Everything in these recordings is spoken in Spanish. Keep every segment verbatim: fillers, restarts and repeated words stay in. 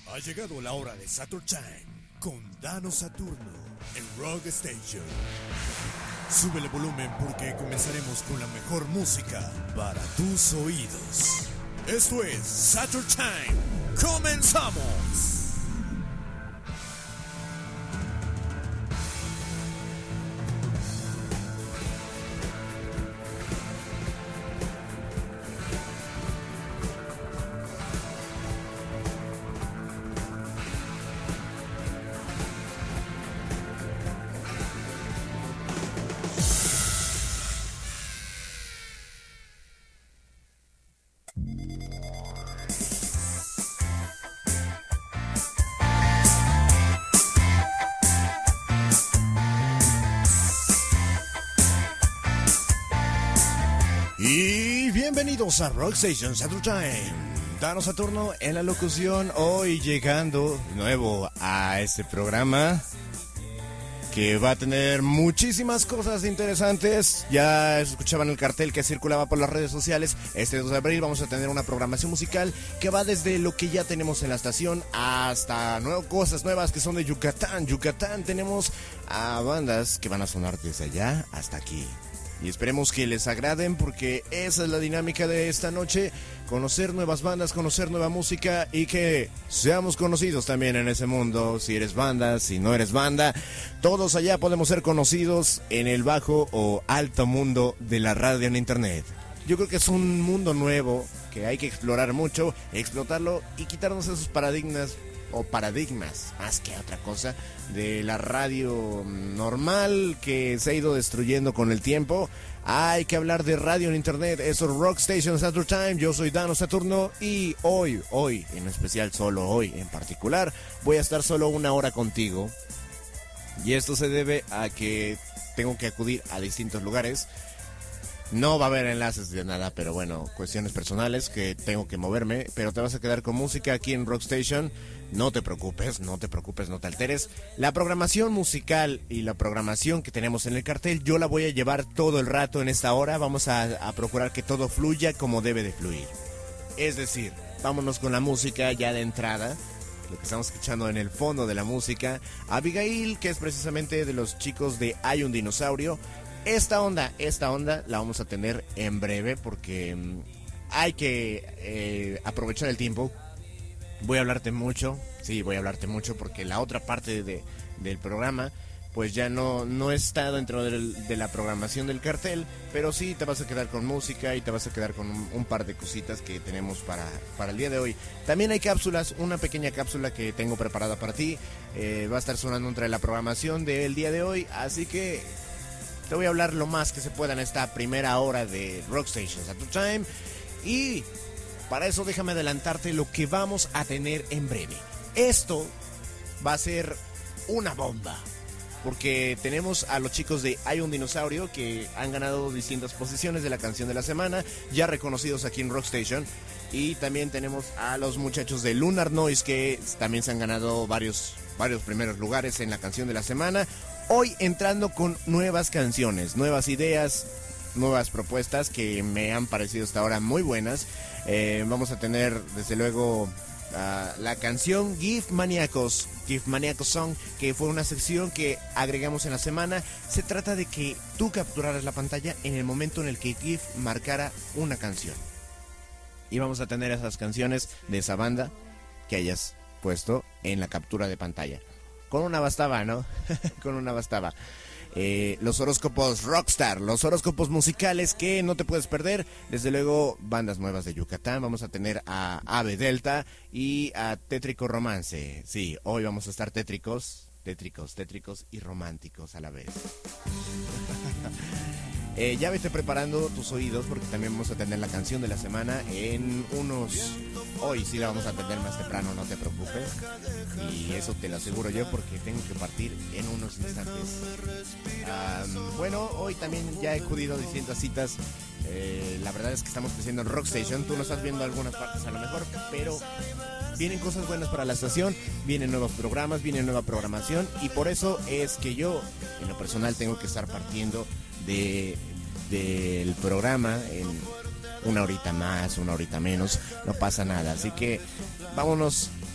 Ha llegado la hora de Saturn Time con Dano Saturno en Rock Station. Sube el volumen porque comenzaremos con la mejor música para tus oídos. Esto es Saturn Time. ¡Comenzamos! Y bienvenidos a Rock Station Saturn Time. Dano Saturno en la locución, hoy llegando de nuevo a este programa que va a tener muchísimas cosas interesantes. Ya escuchaban el cartel que circulaba por las redes sociales. Este dos de abril vamos a tener una programación musical que va desde lo que ya tenemos en la estación hasta nuevo, cosas nuevas que son de Yucatán. Yucatán tenemos a bandas que van a sonar desde allá hasta aquí. Y esperemos que les agraden porque esa es la dinámica de esta noche. Conocer nuevas bandas, conocer nueva música y que seamos conocidos también en ese mundo. Si eres banda, si no eres banda, todos allá podemos ser conocidos en el bajo o alto mundo de la radio en internet. Yo creo que es un mundo nuevo que hay que explorar mucho, explotarlo y quitarnos esos paradigmas o paradigmas, más que otra cosa, de la radio normal que se ha ido destruyendo con el tiempo. Hay que hablar de radio en internet. Eso es Rock Station Saturn Time. Yo soy Dano Saturno y hoy, hoy, en especial solo hoy en particular, voy a estar solo una hora contigo. Y esto se debe a que tengo que acudir a distintos lugares. No va a haber enlaces de nada, pero bueno, cuestiones personales que tengo que moverme. Pero te vas a quedar con música aquí en Rock Station. No te preocupes, no te preocupes, no te alteres. La programación musical y la programación que tenemos en el cartel, yo la voy a llevar todo el rato en esta hora. Vamos a, a procurar que todo fluya como debe de fluir. Es decir, vámonos con la música ya de entrada. Lo que estamos escuchando en el fondo de la música. Abigail, que es precisamente de los chicos de Hay un Dinosaurio. Esta onda, esta onda la vamos a tener en breve porque mmm, hay que eh, aprovechar el tiempo. Voy a hablarte mucho, sí, voy a hablarte mucho porque la otra parte de, del programa pues ya no, no está dentro del, de la programación del cartel, pero sí te vas a quedar con música y te vas a quedar con un, un par de cositas que tenemos para, para el día de hoy. También hay cápsulas, una pequeña cápsula que tengo preparada para ti, eh, va a estar sonando entre la programación del día de hoy, así que te voy a hablar lo más que se pueda en esta primera hora de Rock Station Saturn Time. Y para eso déjame adelantarte lo que vamos a tener en breve. Esto va a ser una bomba, porque tenemos a los chicos de Hay un Dinosaurio que han ganado distintas posiciones de la canción de la semana, ya reconocidos aquí en Rock Station. Y también tenemos a los muchachos de Lunar Noise que también se han ganado varios, varios primeros lugares en la canción de la semana. Hoy entrando con nuevas canciones, nuevas ideas, nuevas propuestas que me han parecido hasta ahora muy buenas. Eh, vamos a tener desde luego uh, la canción GIF Maníacos, GIF Maníacos Song, que fue una sección que agregamos en la semana. Se trata de que tú capturaras la pantalla en el momento en el que GIF marcara una canción. Y vamos a tener esas canciones de esa banda que hayas puesto en la captura de pantalla. Con una bastaba, ¿no? Con una bastaba. Eh, los horóscopos Rockstar, los horóscopos musicales que no te puedes perder. Desde luego, bandas nuevas de Yucatán. Vamos a tener a Ave Delta y a Tétrico Romance. Sí, hoy vamos a estar tétricos, tétricos, tétricos y románticos a la vez. Eh, ya vete preparando tus oídos porque también vamos a tener la canción de la semana en unos... Hoy sí la vamos a tener más temprano, no te preocupes. Y eso te lo aseguro yo porque tengo que partir en unos instantes. Um, bueno, hoy también ya he acudido a distintas citas. Eh, la verdad es que estamos creciendo en Rock Station. Tú no estás viendo algunas partes a lo mejor, pero vienen cosas buenas para la estación. Vienen nuevos programas, viene nueva programación. Y por eso es que yo, en lo personal, tengo que estar partiendo de del programa en una horita más, una horita menos, no pasa nada. Así que vámonos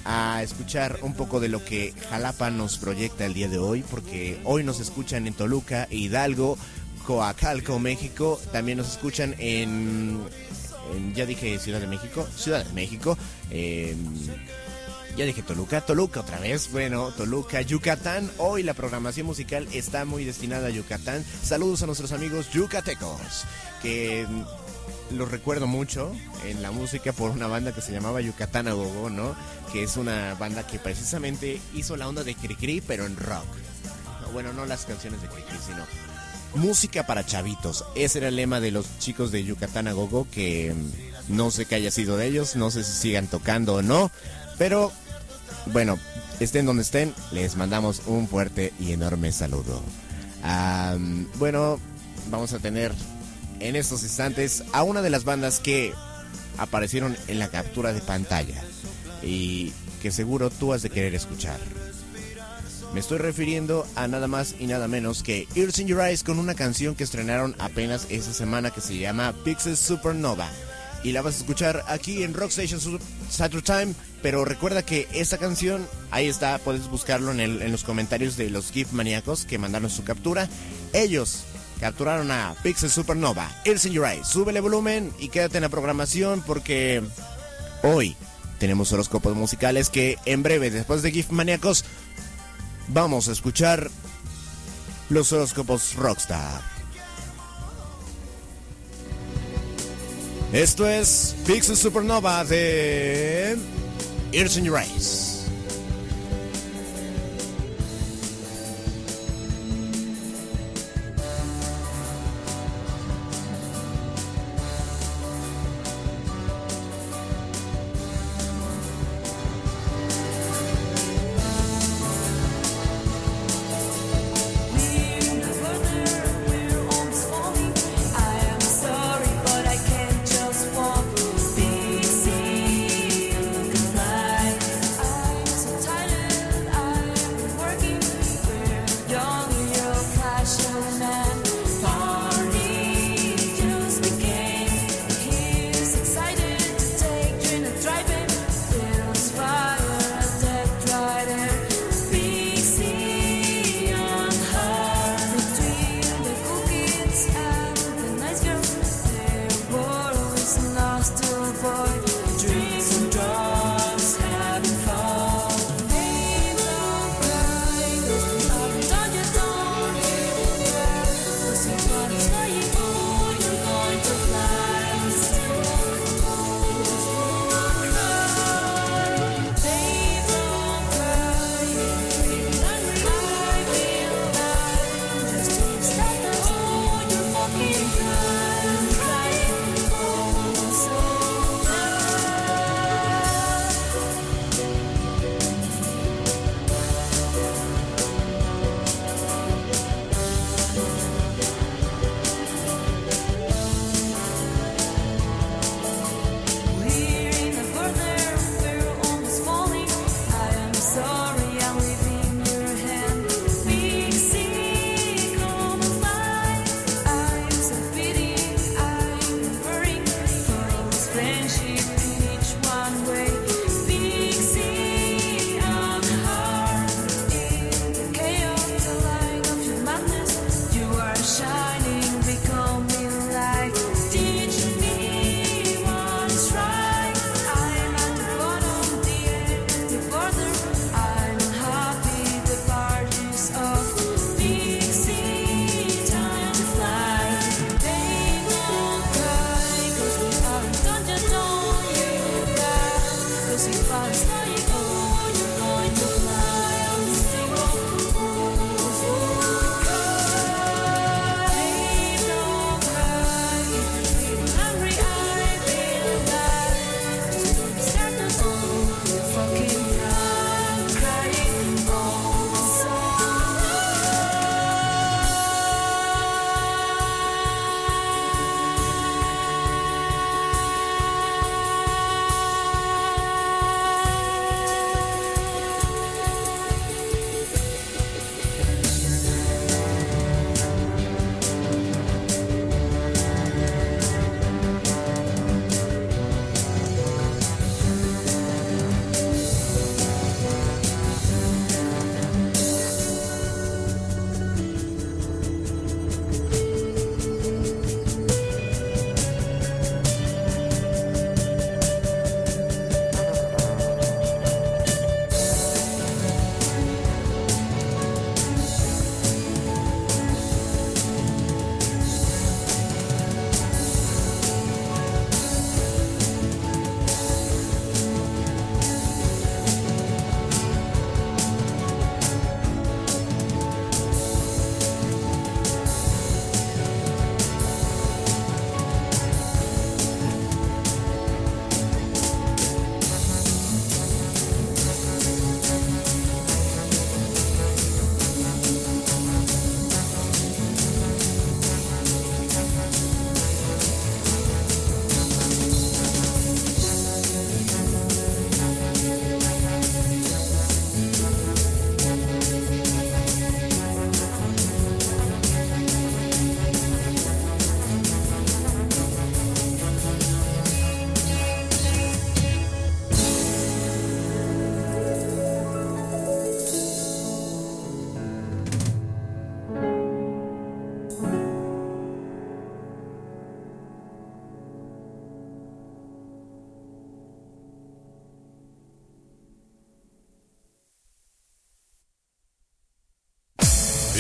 a escuchar un poco de lo que Jalapa nos proyecta el día de hoy, porque hoy nos escuchan en Toluca, Hidalgo, Coacalco, México. También nos escuchan en, en ya dije Ciudad de México, Ciudad de México, eh, ya dije Toluca, Toluca otra vez, bueno, Toluca, Yucatán. Hoy la programación musical está muy destinada a Yucatán. Saludos a nuestros amigos yucatecos, que los recuerdo mucho en la música por una banda que se llamaba Yucatán a Gogo, ¿no? Que es una banda que precisamente hizo la onda de Cricri, pero en rock. No, bueno, no las canciones de Cricri, sino música para chavitos. Ese era el lema de los chicos de Yucatán a Gogo, que no sé qué haya sido de ellos, no sé si sigan tocando o no, pero bueno, estén donde estén, les mandamos un fuerte y enorme saludo. Um, bueno, vamos a tener en estos instantes a una de las bandas que aparecieron en la captura de pantalla y que seguro tú has de querer escuchar. Me estoy refiriendo a nada más y nada menos que Ears in Your Eyes, con una canción que estrenaron apenas esta semana que se llama Pixel Supernova. Y la vas a escuchar aquí en Rock Station Saturday Time. Pero recuerda que esta canción, ahí está, puedes buscarlo en, el, en los comentarios de los GIF maníacos que mandaron su captura. Ellos capturaron a Pixel Supernova, Ears in Your Eyes. Súbele volumen y quédate en la programación, porque hoy tenemos horóscopos musicales que en breve, después de GIF maníacos, vamos a escuchar los horóscopos Rockstar. Esto es Pixel Supernova de Ears in Your Eyes.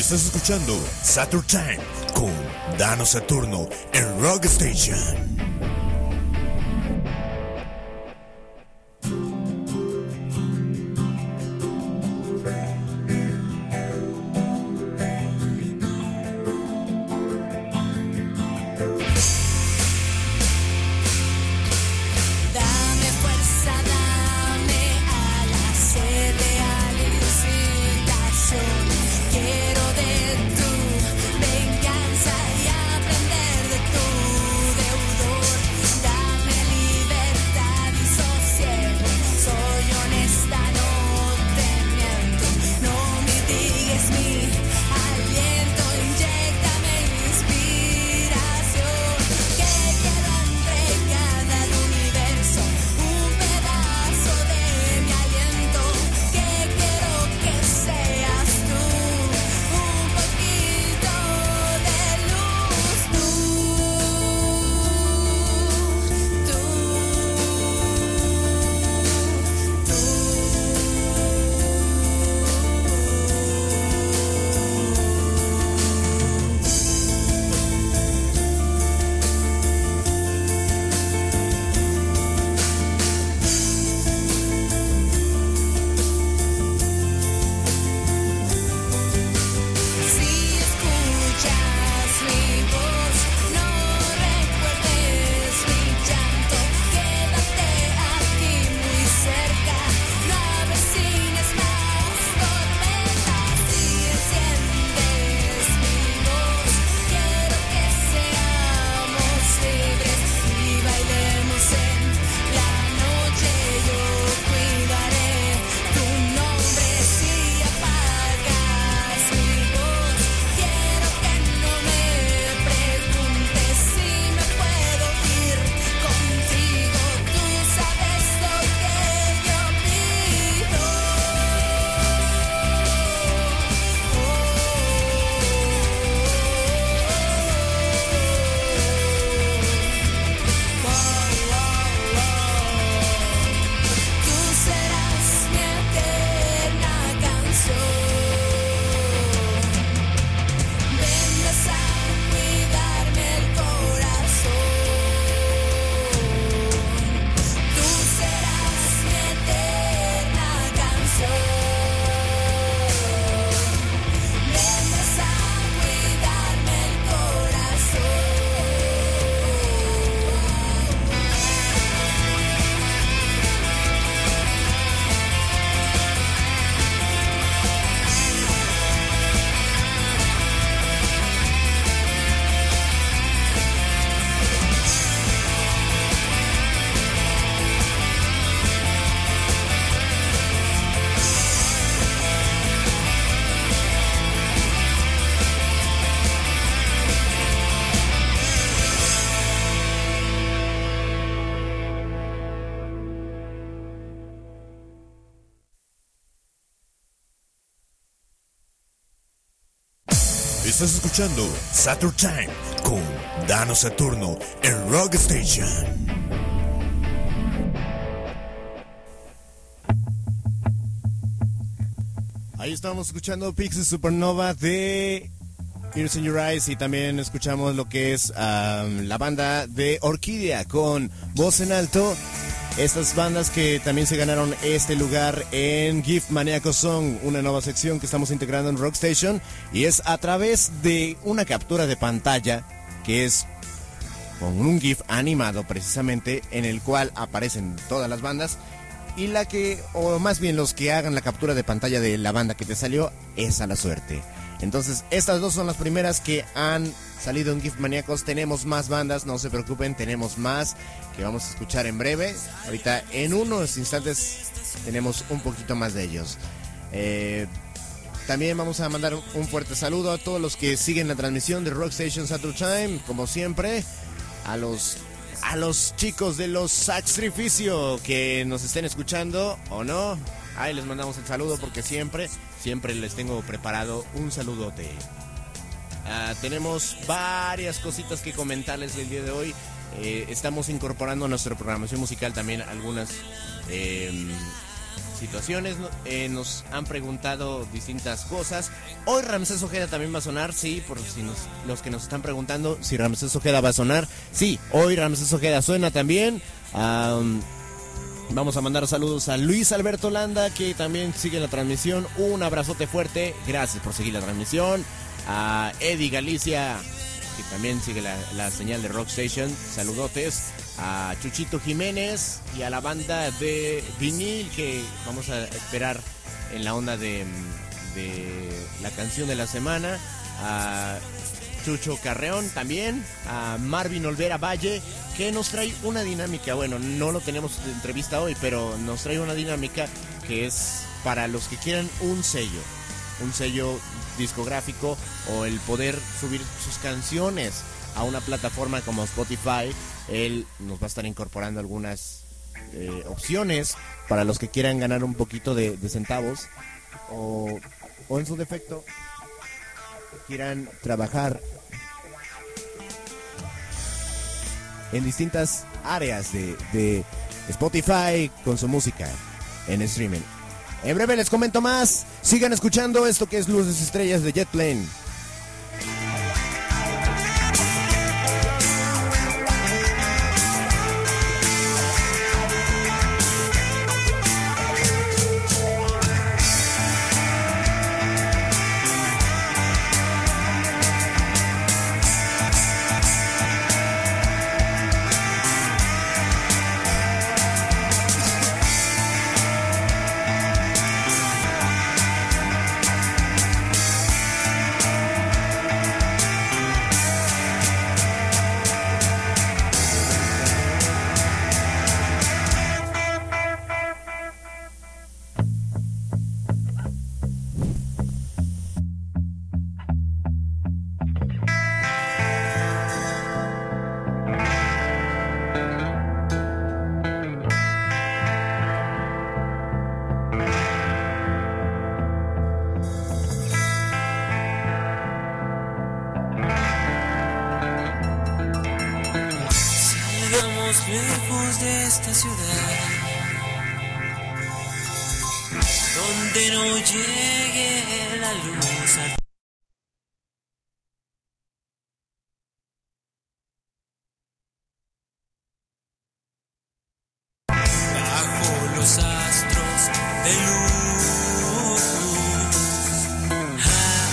Estás escuchando Saturn Time con Dano Saturno en Rock Station. Estás escuchando Saturn Time con Dano Saturno en Rock Station. Ahí estamos escuchando Pixie Supernova de Tears in Your Eyes y también escuchamos lo que es um, la banda de Orquídea con Voz en Alto. Estas bandas que también se ganaron este lugar en GIF Maníaco Song, una nueva sección que estamos integrando en Rock Station, y es a través de una captura de pantalla que es con un GIF animado precisamente en el cual aparecen todas las bandas y la que, o más bien los que hagan la captura de pantalla de la banda que te salió, es a la suerte. Entonces estas dos son las primeras que han salido en GIF Maníacos. Tenemos más bandas, no se preocupen, tenemos más que vamos a escuchar en breve. Ahorita en unos instantes tenemos un poquito más de ellos. Eh, también vamos a mandar un fuerte saludo a todos los que siguen la transmisión de Rock Station Saturn Time, como siempre, a los a los chicos de los Sacrificio que nos estén escuchando o no. Ahí les mandamos el saludo porque siempre, siempre les tengo preparado un saludote. Uh, tenemos varias cositas que comentarles el día de hoy. Eh, estamos incorporando a nuestra programación musical también algunas eh, situaciones, eh, nos han preguntado distintas cosas. Hoy Ramsés Ojeda también va a sonar, sí, por si nos, los que nos están preguntando si Ramsés Ojeda va a sonar, sí, hoy Ramsés Ojeda suena también. Um, vamos a mandar saludos a Luis Alberto Landa, que también sigue la transmisión. Un abrazote fuerte, gracias por seguir la transmisión. A Eddie Galicia, que también sigue la, la señal de Rock Station, saludotes. A Chuchito Jiménez y a la banda de vinil, que vamos a esperar en la onda de, de la canción de la semana. A Chucho Carreón también, a Marvin Olvera Valle, que nos trae una dinámica. Bueno, no lo tenemos de entrevista hoy, pero nos trae una dinámica que es para los que quieran un sello, un sello discográfico, o el poder subir sus canciones a una plataforma como Spotify. Él nos va a estar incorporando algunas eh, opciones para los que quieran ganar un poquito de, de centavos, o, o en su defecto quieran trabajar en distintas áreas de, de Spotify con su música en streaming. En breve les comento más. Sigan escuchando esto que es Luces y Estrellas de Jet Plane. Lejos de esta ciudad, donde no llegue la luz a... bajo los astros de luz. Ah,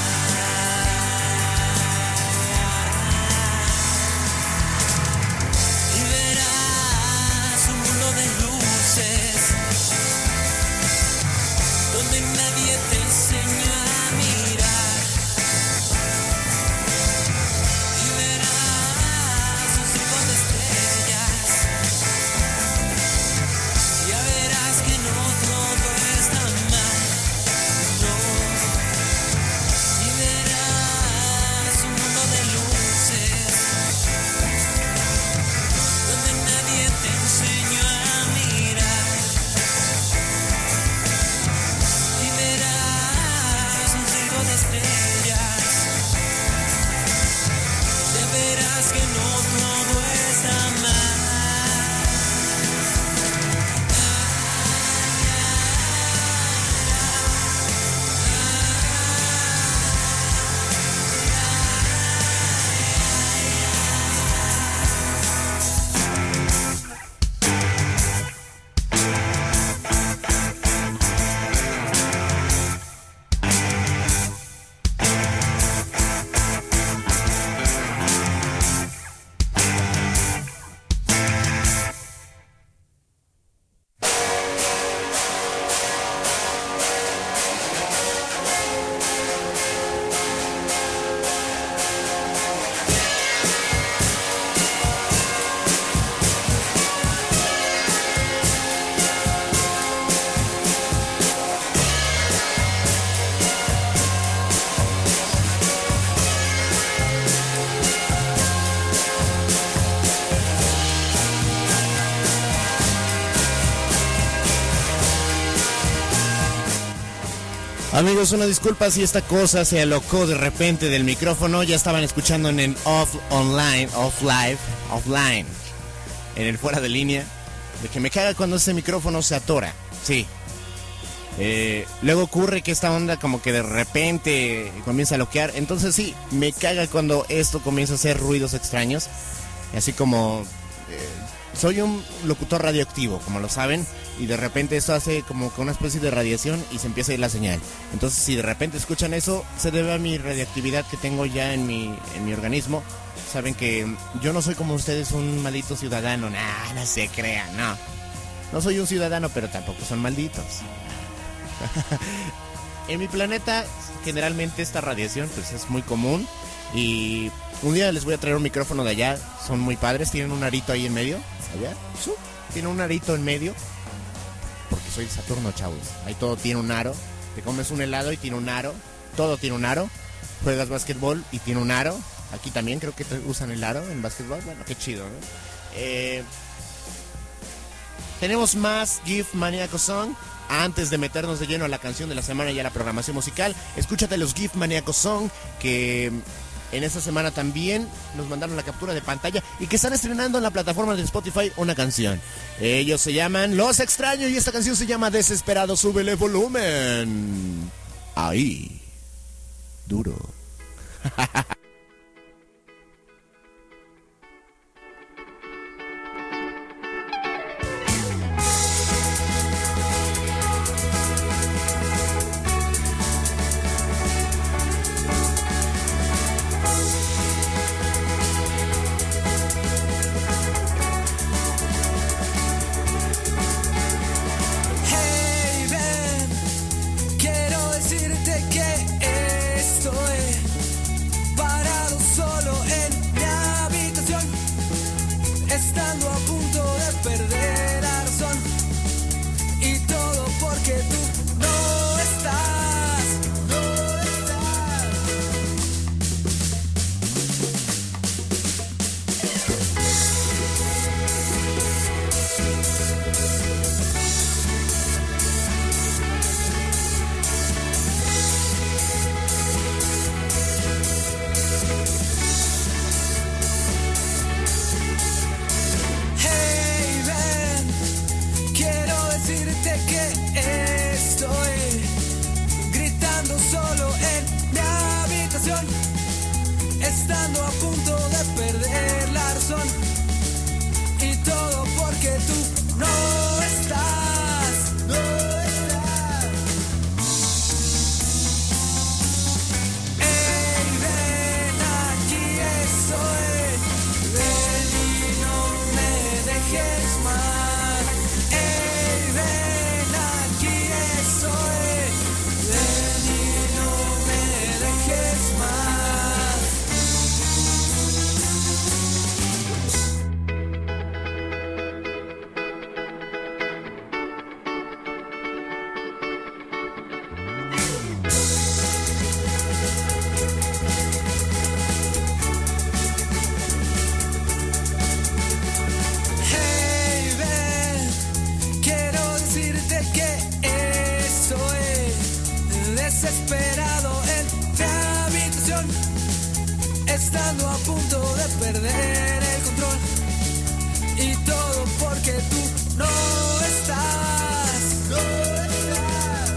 y verás un mundo de luces, donde nadie te enseña a mirar. Y verás un circo de estrellas. Ya verás que no todo está mal, no. Y verás un mundo de luces, donde nadie te enseñó a mirar. Y verás un circo de estrellas. Ya verás que no todo está mal. Amigos, una disculpa si esta cosa se alocó de repente del micrófono. Ya estaban escuchando en el off online, off live, offline, en el fuera de línea. De que me caga cuando ese micrófono se atora. Sí, Eh, luego ocurre que esta onda como que de repente comienza a loquear. Entonces sí, me caga cuando esto comienza a hacer ruidos extraños. Así como... Eh, soy un locutor radioactivo, como lo saben. Y de repente esto hace como que una especie de radiación y se empieza a ir la señal. Entonces si de repente escuchan eso, se debe a mi radioactividad que tengo ya en mi, en mi organismo. Saben que yo no soy como ustedes un maldito ciudadano. Nah, no se crean, no. No soy un ciudadano, pero tampoco son malditos. En mi planeta generalmente esta radiación pues es muy común. Y un día les voy a traer un micrófono de allá. Son muy padres, tienen un arito ahí en medio. Allá, ¿sí? Tienen un arito en medio. Porque soy Saturno, chavos. Ahí todo tiene un aro. Te comes un helado y tiene un aro. Todo tiene un aro. Juegas básquetbol y tiene un aro. Aquí también creo que usan el aro en básquetbol. Bueno, qué chido, ¿no? Eh, tenemos más GIF Maníaco Song. Antes de meternos de lleno a la canción de la semana y a la programación musical, escúchate los GIF Maníaco Song, que en esta semana también nos mandaron la captura de pantalla y que están estrenando en la plataforma de Spotify una canción. Ellos se llaman Los Extraño y esta canción se llama Desesperado, súbele volumen. Ahí. Duro. Estando a punto de perder la razón, y todo porque tú no estás, no estás. Ey, ven, aquí estoy, ven y no me dejes más. Ey, ven, aquí estoy, ven y no me dejes más. Desesperado en mi habitación, estando a punto de perder el control, y todo porque tú no estás, no estás.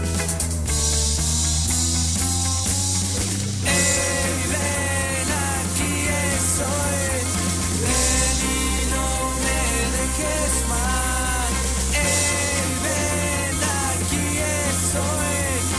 Ey, ven, aquí estoy, ven y no me dejes más. Ey, ven, aquí estoy.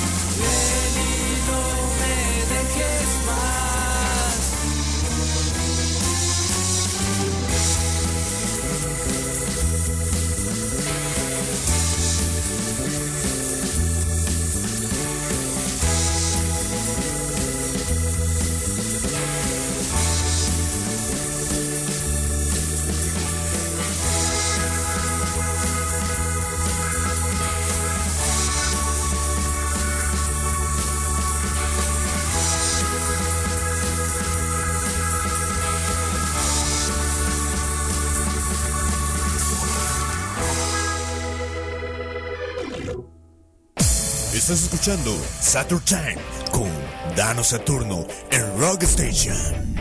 Estás escuchando Saturn Time con Dano Saturno en Rock Station.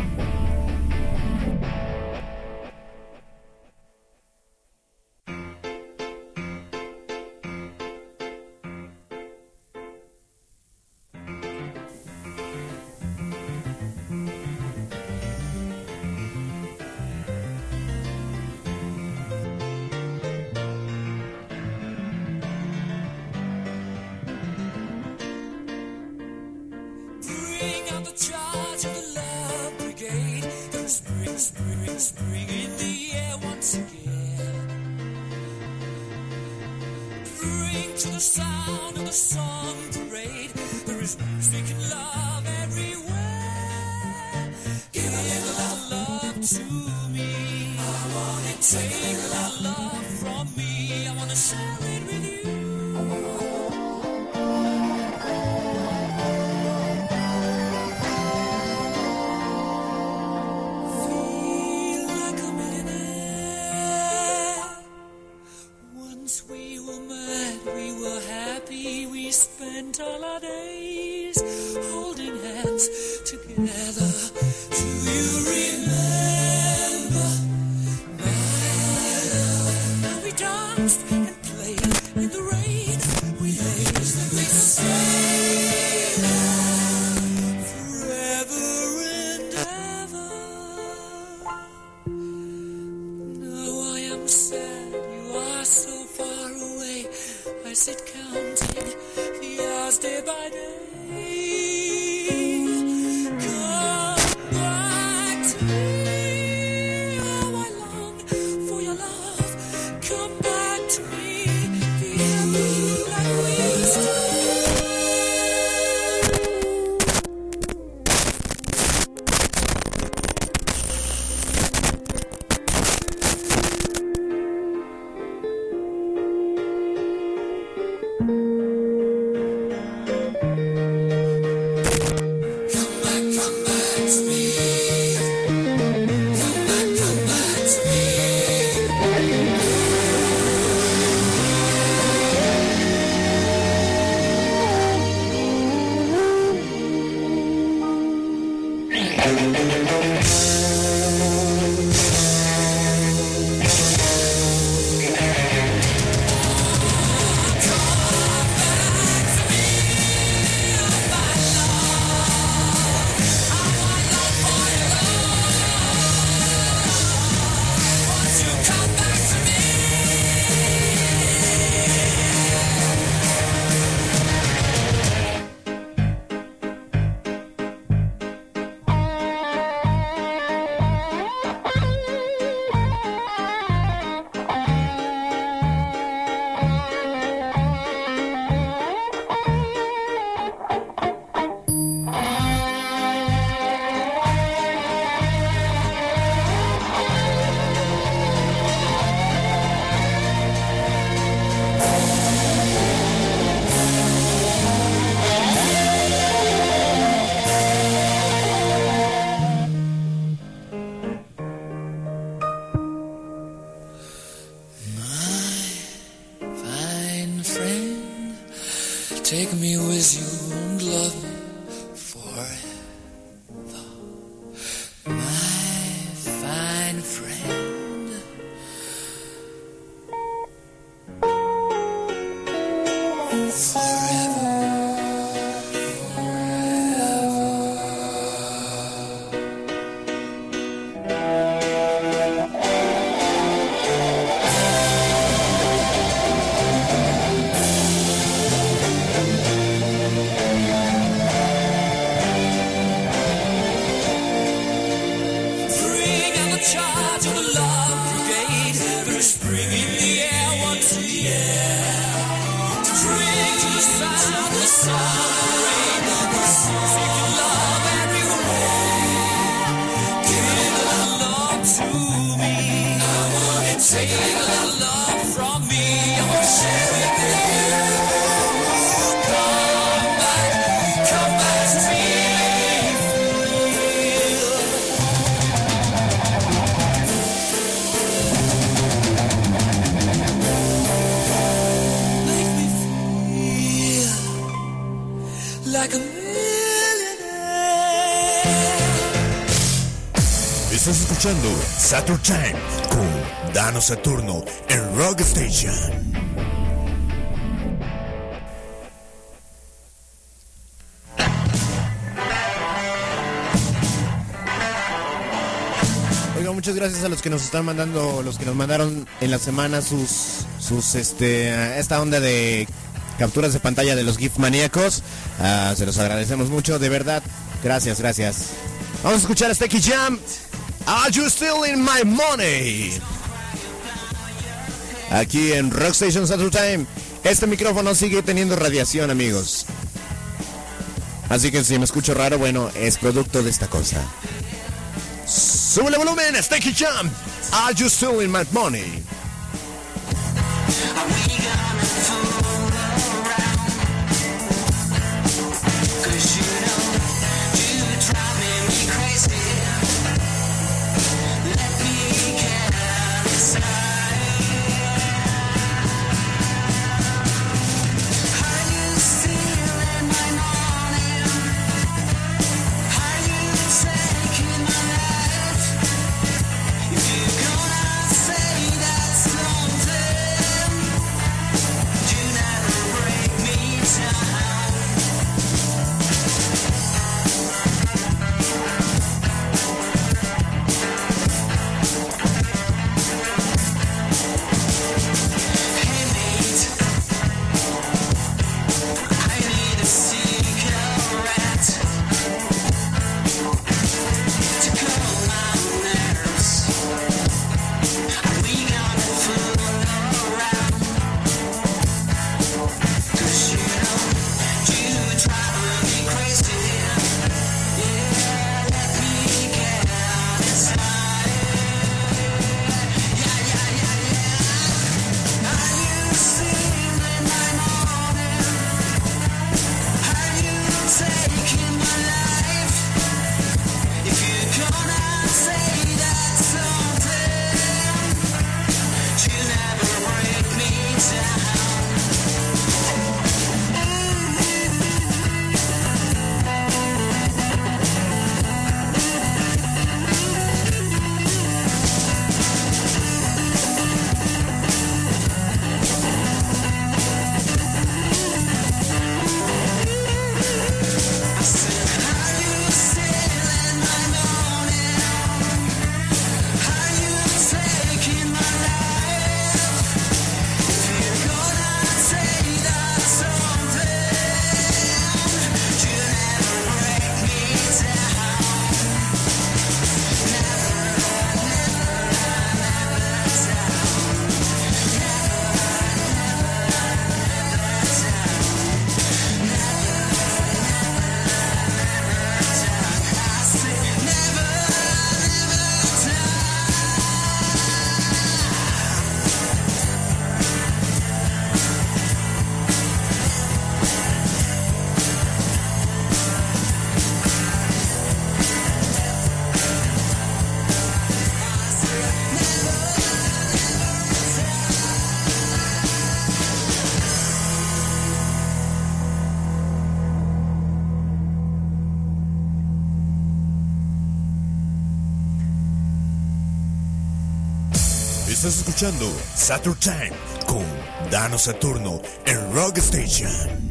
spring in the air once again. Bring to the sound of the song parade. There is music and love everywhere. Give a little love to me. I want it. Take a little love from me. I want to share it with you. Spent all our days holding hands together. Do you remember my love? How we danced and played in the rain. We made we say forever and ever. Now I am sad you are so far away. I sit counting day by day. Come back to me. Oh, I long for your love. Come back to me. Be happy like we used to. Take me with you and love me forever, my fine friend. Forever, charge of the love brigade. There is spring in the air once again. Bring to the sound of the summer rain. There's music and love everywhere. Give a little love to me. I want it. Take a little love from me. I want to share it with you. Come back, come back to me. Like a millionaire. Estás escuchando Saturn Time con Dano Saturno en Rock Station. Oiga, muchas gracias a los que nos están mandando, los que nos mandaron en la semana sus, sus, este, esta onda de capturas de pantalla de los GIF maníacos. Uh, se los agradecemos mucho, de verdad. Gracias, gracias. Vamos a escuchar a Sticky Jam, Are You Stealing My Money? Aquí en Rock Station Saturday Time. Este micrófono sigue teniendo radiación, amigos. Así que si me escucho raro, bueno, es producto de esta cosa. Sube el volumen, Sticky Jump. Are You Stealing My Money? Estás escuchando Saturday Time con Dano Saturno en Rock Station.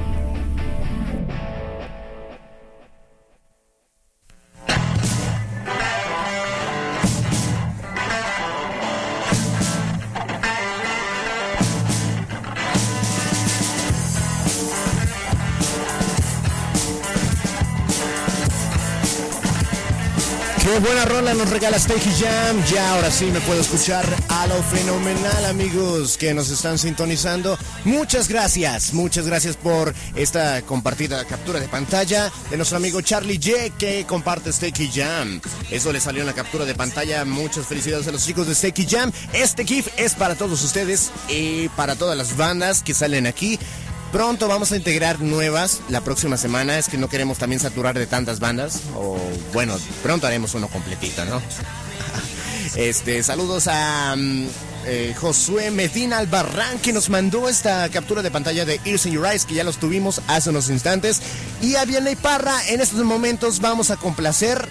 Qué buena rola nos regala Sticky Jam. Ya ahora sí me puedo escuchar a lo fenomenal, amigos que nos están sintonizando. Muchas gracias, muchas gracias por esta compartida captura de pantalla de nuestro amigo Charlie J, que comparte Sticky Jam. Eso le salió en la captura de pantalla. Muchas felicidades a los chicos de Sticky Jam. Este GIF es para todos ustedes y para todas las bandas que salen aquí. Pronto vamos a integrar nuevas la próxima semana. Es que no queremos también saturar de tantas bandas. O bueno, pronto haremos uno completito, ¿no? Este, saludos a um, eh, Josué Medina Albarrán, que nos mandó esta captura de pantalla de Ears in Your Eyes, que ya los tuvimos hace unos instantes. Y a Vianney Parra, en estos momentos vamos a complacer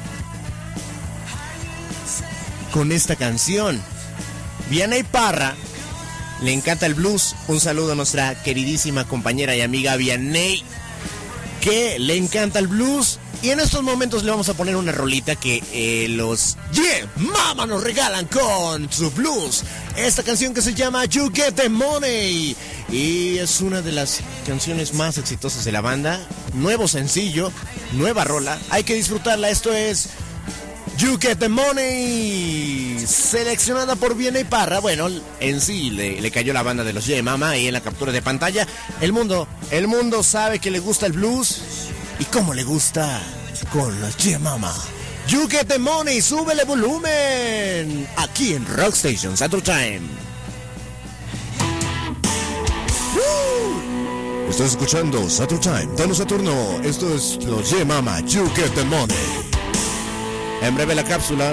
con esta canción. Vianney Parra le encanta el blues. Un saludo a nuestra queridísima compañera y amiga Vianney, que le encanta el blues. Y en estos momentos le vamos a poner una rolita que eh, los Yeah Mama nos regalan con su blues. Esta canción que se llama You Get the Money. Y es una de las canciones más exitosas de la banda. Nuevo sencillo, nueva rola. Hay que disfrutarla. Esto es You Get the Money, seleccionada por Viene Parra. Bueno, en sí le, le cayó la banda de los Yeah Mama y en la captura de pantalla. El mundo, el mundo sabe que le gusta el blues y cómo le gusta con los Yeah Mama. You Get the Money, súbele volumen aquí en Rock Station Saturday Time. ¡Woo! Estás escuchando Saturday Time, Tano Saturno. Esto es los Yeah Mama, You Get the Money. En breve la cápsula.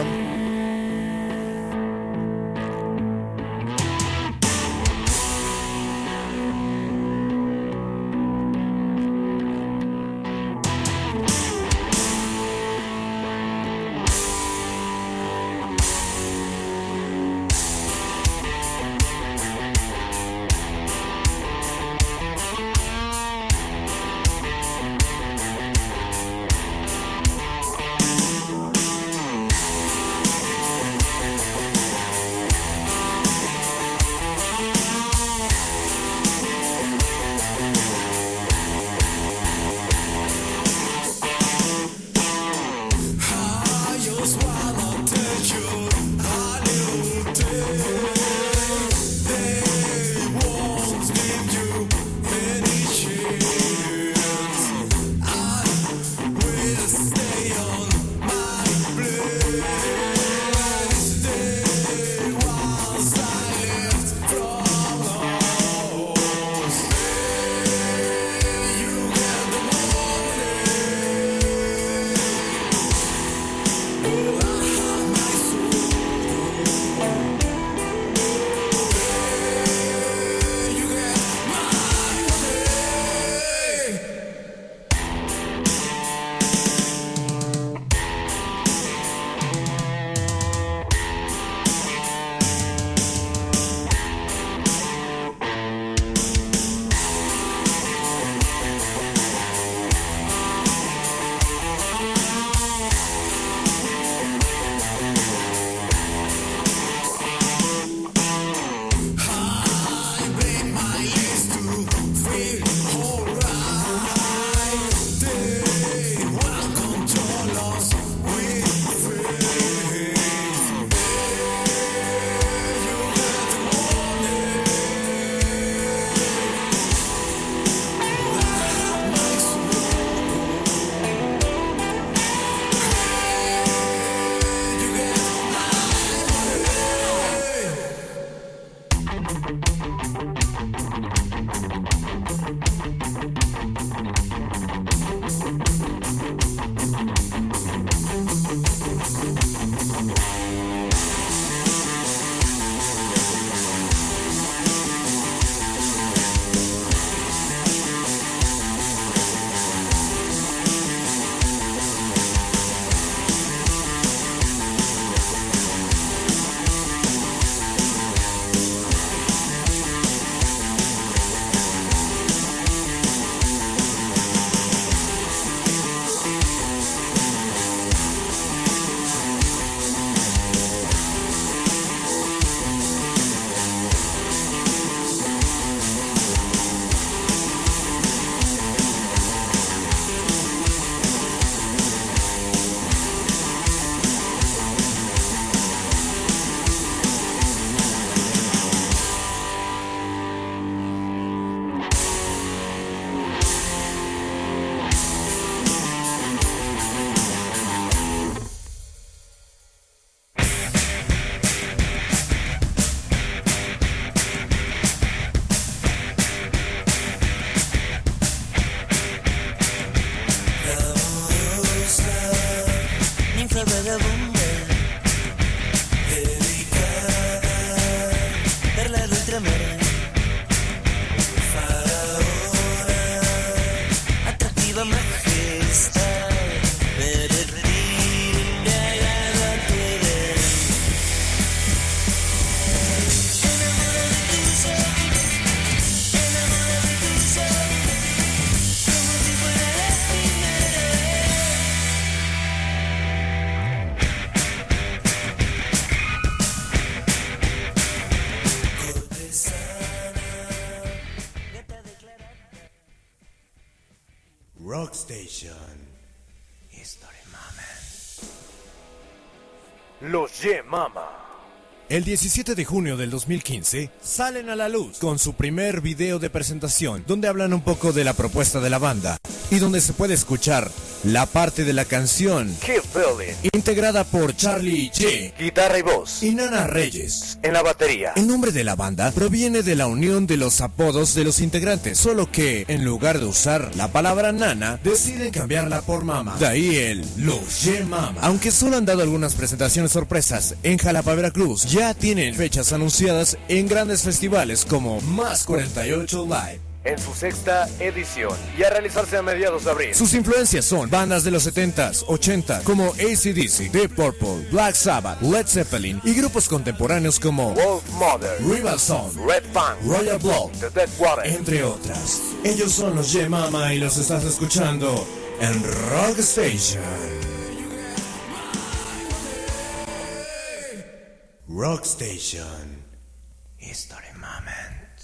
Rock Station History Moment. Los Ye-Mama. El diecisiete de junio del dos mil quince salen a la luz con su primer video de presentación, donde hablan un poco de la propuesta de la banda y donde se puede escuchar la parte de la canción Keep Feeling, integrada por Charlie J, guitarra y voz, y Nana Reyes en la batería. El nombre de la banda proviene de la unión de los apodos de los integrantes, solo que en lugar de usar la palabra Nana, deciden cambiarla por Mama. De ahí el Los Ye-Mama. Aunque solo han dado algunas presentaciones sorpresas en Jalapa, Veracruz, ya tienen fechas anunciadas en grandes festivales como Más cuarenta y ocho Live, en su sexta edición, y a realizarse a mediados de abril. Sus influencias son bandas de los setentas, ochentas, como A C D C, Deep Purple, Black Sabbath, Led Zeppelin, y grupos contemporáneos como Wolf Mother, Rival Song, Red Fang, Royal Blood, The Dead Water, entre otras. Ellos son los Ye-Mama y los estás escuchando en Rock Station. Rock Station History Moment.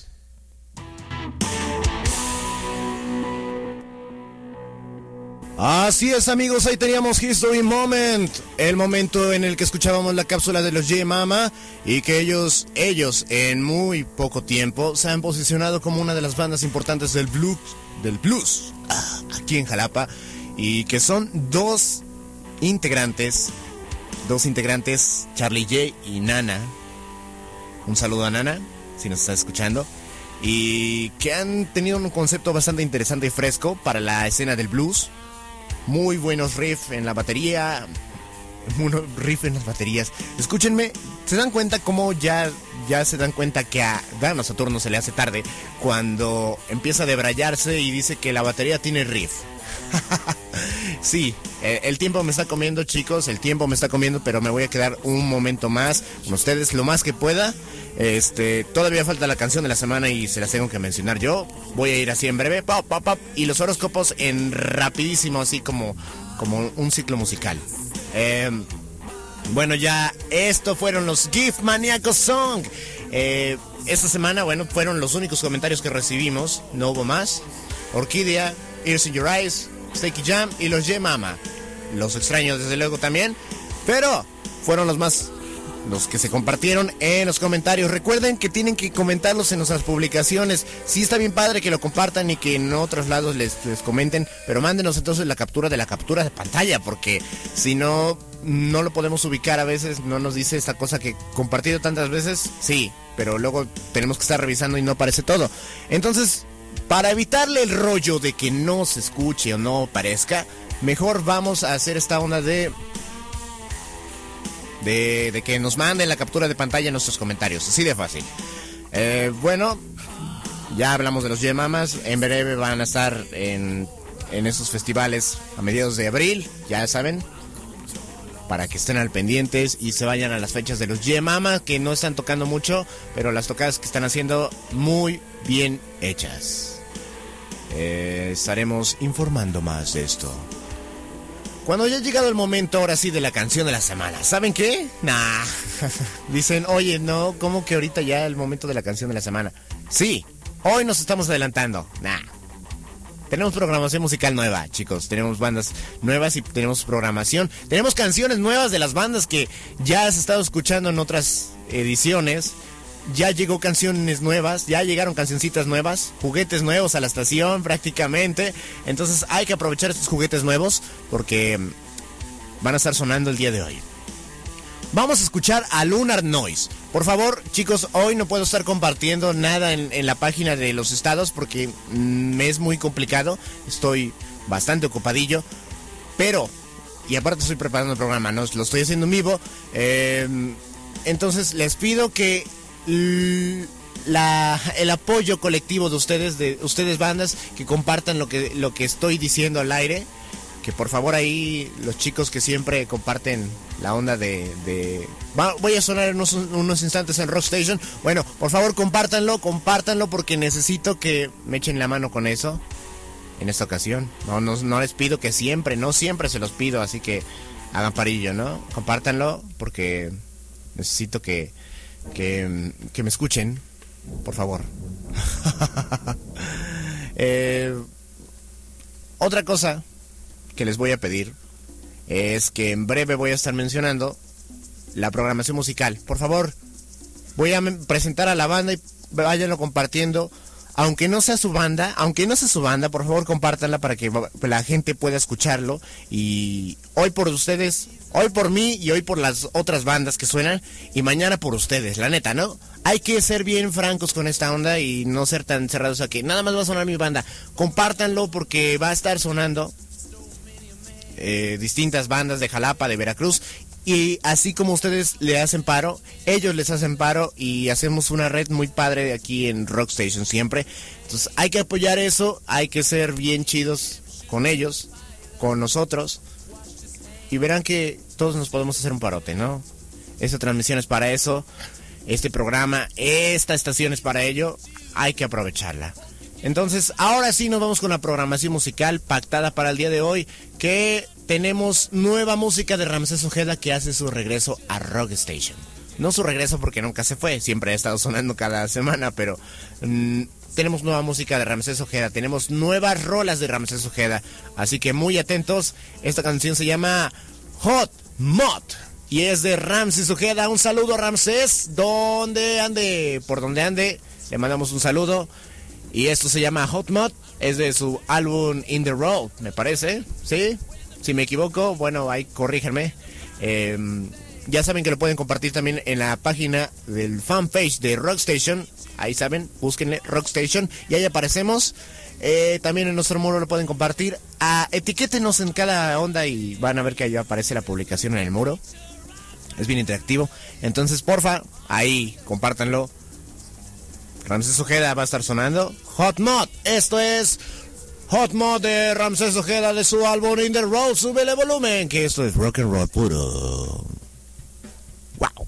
Así es, amigos, ahí teníamos History Moment, el momento en el que escuchábamos la cápsula de los Ye-Mama y que ellos, ellos en muy poco tiempo se han posicionado como una de las bandas importantes del blues, del blues ah, aquí en Jalapa, y que son dos integrantes, dos integrantes, Charlie J y Nana. Un saludo a Nana, si nos está escuchando. Y que han tenido un concepto bastante interesante y fresco para la escena del blues. Muy buenos riffs en la batería. Unos riffs en las baterías. Escúchenme, ¿se dan cuenta cómo ya, ya se dan cuenta que a Dano Saturno se le hace tarde cuando empieza a debrayarse y dice que la batería tiene riff? Sí, el tiempo me está comiendo, chicos, el tiempo me está comiendo, pero me voy a quedar un momento más con ustedes, lo más que pueda. Este, todavía falta la canción de la semana y se las tengo que mencionar yo. Voy a ir así en breve, pop, pop, pop, y los horóscopos en rapidísimo, así como, como un ciclo musical. Eh, bueno, ya, esto fueron los Gift Maníacos Song. Eh, esta semana, bueno, fueron los únicos comentarios que recibimos, no hubo más. Orquídea, Ears in Your Eyes, Steaky Jam y los Ye-Mama. Los extraños desde luego también, pero fueron los más, los que se compartieron en los comentarios. Recuerden que tienen que comentarlos en nuestras publicaciones. Sí, está bien padre que lo compartan y que en otros lados les, les comenten, pero mándenos entonces la captura de la captura de pantalla, porque si no, no lo podemos ubicar. A veces no nos dice esta cosa que compartido tantas veces, sí, pero luego tenemos que estar revisando y no aparece todo. Entonces, para evitarle el rollo de que no se escuche o no parezca, mejor vamos a hacer esta onda de, de, de que nos manden la captura de pantalla en nuestros comentarios. Así de fácil. Eh, bueno, ya hablamos de los Ye-Mamas. En breve van a estar en, en esos festivales a mediados de abril, ya saben, para que estén al pendientes y se vayan a las fechas de los Ye-Mama, que no están tocando mucho, pero las tocadas que están haciendo muy bien hechas. Eh, estaremos informando más de esto cuando haya llegado el momento, ahora sí, de la canción de la semana. ¿Saben qué? Nah. Dicen, oye, no, ¿cómo que ahorita ya el momento de la canción de la semana? Sí, hoy nos estamos adelantando. Nah. Tenemos programación musical nueva, chicos. Tenemos bandas nuevas y tenemos programación. Tenemos canciones nuevas de las bandas que ya has estado escuchando en otras ediciones. Ya llegó canciones nuevas, ya llegaron cancioncitas nuevas, juguetes nuevos a la estación prácticamente. Entonces hay que aprovechar estos juguetes nuevos porque van a estar sonando el día de hoy. Vamos a escuchar a Lunar Noise. Por favor, chicos, hoy no puedo estar compartiendo nada en, en la página de los estados porque mm, me es muy complicado. Estoy bastante ocupadillo. Pero, y aparte estoy preparando el programa, no lo estoy haciendo en vivo. Eh, entonces les pido que La, el apoyo colectivo de ustedes, de ustedes bandas, que compartan lo que, lo que estoy diciendo al aire, que por favor ahí los chicos que siempre comparten la onda de, de... voy a sonar en unos, unos instantes en Rock Station. Bueno, por favor compártanlo, compártanlo porque necesito que me echen la mano con eso en esta ocasión. No, no, no les pido que siempre, no siempre se los pido, así que hagan parillo, ¿no? Compártanlo porque necesito que Que, que me escuchen, por favor. eh, otra cosa que les voy a pedir es que en breve voy a estar mencionando la programación musical. Por favor, voy a presentar a la banda y váyanlo compartiendo. Aunque no sea su banda, aunque no sea su banda, por favor compártanla para que la gente pueda escucharlo. Y hoy por ustedes, hoy por mí y hoy por las otras bandas que suenan. Y mañana por ustedes, la neta, ¿no? Hay que ser bien francos con esta onda y no ser tan cerrados a que nada más va a sonar mi banda. Compártanlo porque va a estar sonando eh, distintas bandas de Jalapa, de Veracruz. Y así como ustedes le hacen paro, ellos les hacen paro y hacemos una red muy padre aquí en Rock Station siempre. Entonces hay que apoyar eso, hay que ser bien chidos con ellos, con nosotros. Y verán que todos nos podemos hacer un parote, ¿no? Esta transmisión es para eso, este programa, esta estación es para ello, hay que aprovecharla. Entonces, ahora sí nos vamos con la programación musical pactada para el día de hoy, que tenemos nueva música de Ramsés Ojeda que hace su regreso a Rock Station. No su regreso porque nunca se fue, siempre ha estado sonando cada semana, pero mmm, tenemos nueva música de Ramsés Ojeda, tenemos nuevas rolas de Ramsés Ojeda, así que muy atentos. Esta canción se llama Hot Mod y es de Ramsés Ojeda. Un saludo a Ramsés, donde ande, por donde ande, le mandamos un saludo. Y esto se llama Hot Mod, es de su álbum In The Road, me parece, ¿sí? Si me equivoco, bueno, ahí corríjanme. Eh, ya saben que lo pueden compartir también en la página del fanpage de Rock Station. Ahí saben, búsquenle Rock Station y ahí aparecemos. Eh, también en nuestro muro lo pueden compartir. Ah, etiquétenos en cada onda y van a ver que ahí aparece la publicación en el muro. Es bien interactivo. Entonces, porfa, ahí, compártanlo. Ramsés Ojeda va a estar sonando Hot Mod. Esto es Hot Mod de Ramsés Ojeda de su álbum In The Road. Súbele volumen, que esto es rock and roll puro. Wow.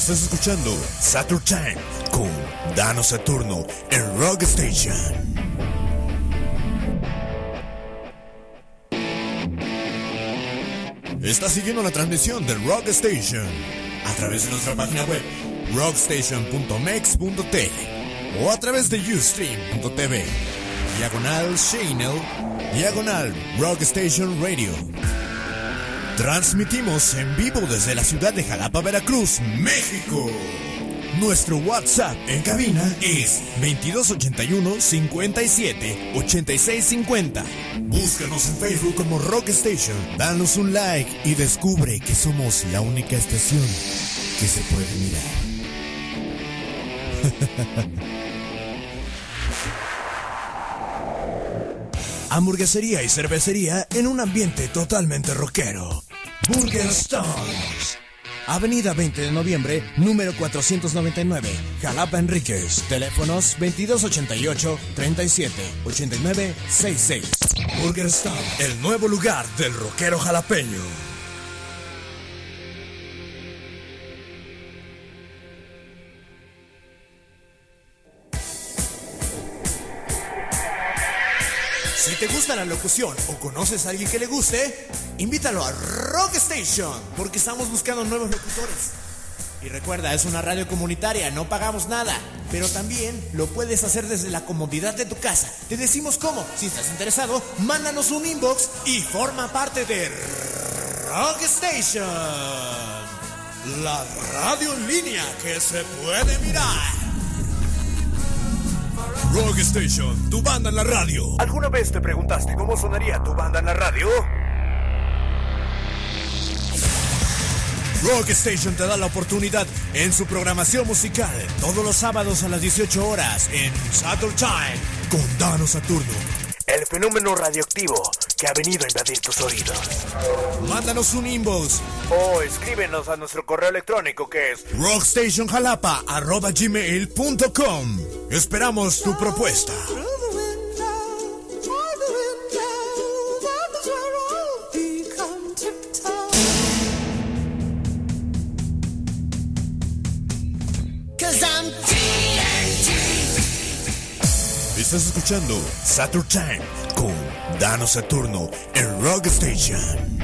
Estás escuchando Saturn Time con Dano Saturno en Rock Station. Estás siguiendo la transmisión de Rock Station a través de nuestra página web rockstation punto mex punto t o a través de ustream punto t v, diagonal channel, diagonal Rock Station Radio. Transmitimos en vivo desde la ciudad de Jalapa, Veracruz, México. Nuestro WhatsApp en cabina es veintidós ochenta y uno, cincuenta y siete, ochenta y seis cincuenta. Búscanos en Facebook como Rock Station. Danos un like y descubre que somos la única estación que se puede mirar. Hamburguesería y cervecería en un ambiente totalmente rockero. Burger Stars. Avenida veinte de noviembre, número cuatrocientos noventa y nueve, Jalapa, Enríquez. Teléfonos veintidós ochenta y ocho, treinta y siete, ochenta y nueve, sesenta y seis. Burger Stars, el nuevo lugar del rockero jalapeño. Si te gusta la locución o conoces a alguien que le guste, invítalo a Rock Station, porque estamos buscando nuevos locutores. Y recuerda, es una radio comunitaria, no pagamos nada, pero también lo puedes hacer desde la comodidad de tu casa. Te decimos cómo. Si estás interesado, mándanos un inbox y forma parte de Rock Station, la radio en línea que se puede mirar. Rock Station, tu banda en la radio. ¿Alguna vez te preguntaste cómo sonaría tu banda en la radio? Rock Station te da la oportunidad en su programación musical todos los sábados a las dieciocho horas en Saturn Time con Dano Saturno, el fenómeno radioactivo que ha venido a invadir tus oídos. Mándanos un inbox o escríbenos a nuestro correo electrónico que es rockstationjalapa arroba gmail punto com. Esperamos tu propuesta. Estás escuchando Saturn Time con Dano Saturno en Rock Station.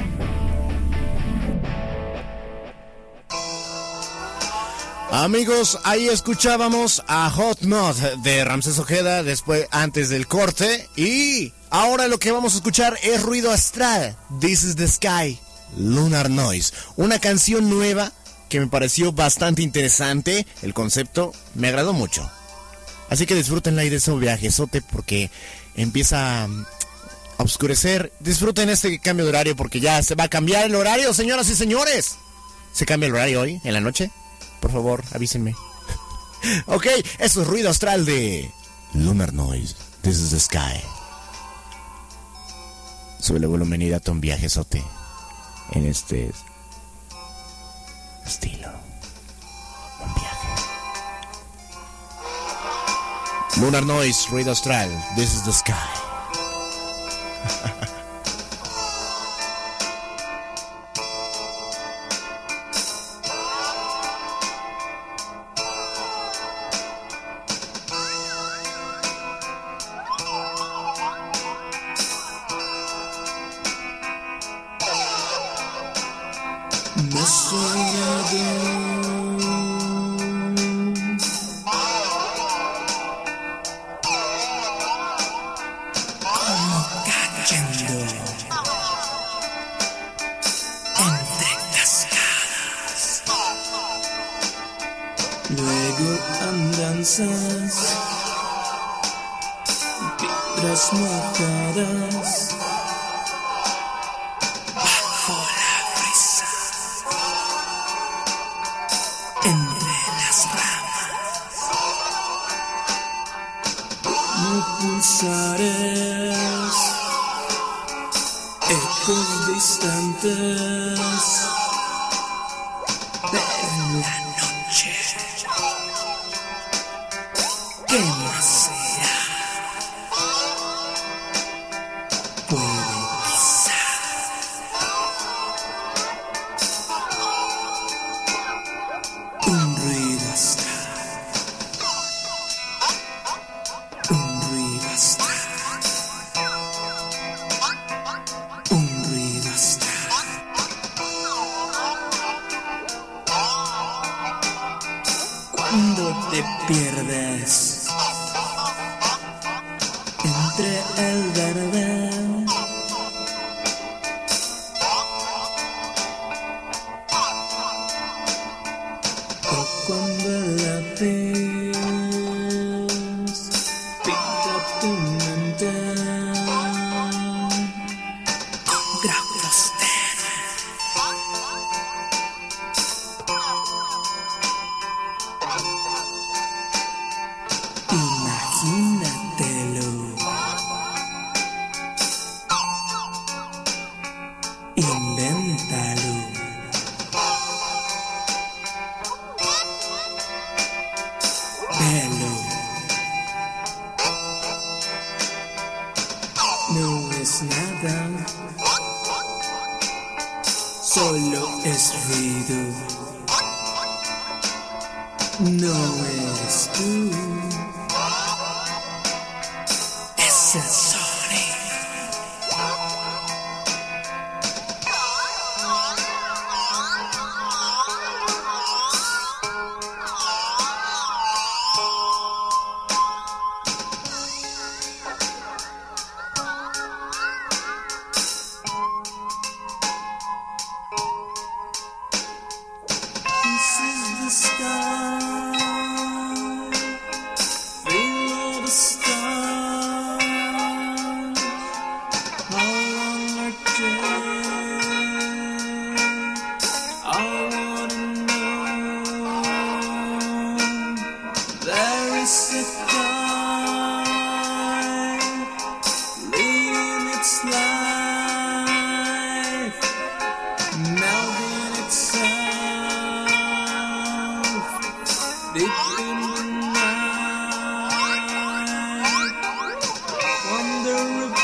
Amigos, ahí escuchábamos a Hot Mod de Ramsés Ojeda después, antes del corte. Y ahora lo que vamos a escuchar es Ruido Astral, This is the Sky, Lunar Noise. Una canción nueva que me pareció bastante interesante. El concepto me agradó mucho. Así que disfruten de ese viajezote porque empieza a oscurecer. Disfruten este cambio de horario porque ya se va a cambiar el horario, señoras y señores. ¿Se cambia el horario hoy, en la noche? Por favor, avísenme. Ok, eso es Ruido Astral de Lunar Noise, This is the Sky. Sube el volumen y date un viajezote en este estilo. Un viaje. Lunar Noise, Ruido Astral, This is the Sky. Luego andanzas, piedras mojadas, bajo la brisa, entre las ramas, como pulsares, ecos distantes de la noche. ¿Qué más será? Puede quizá un pierdes entre el verde o cuando la ves pinta tu mente con grafos. Imagínatelo, invéntalo, velo. No es nada, solo es ruido. No eres tú. Es el sonido. This is the sky. Feel the stars. How long are they? I wanna know. There is a guy living its life, melting itself deep in the night. Wonder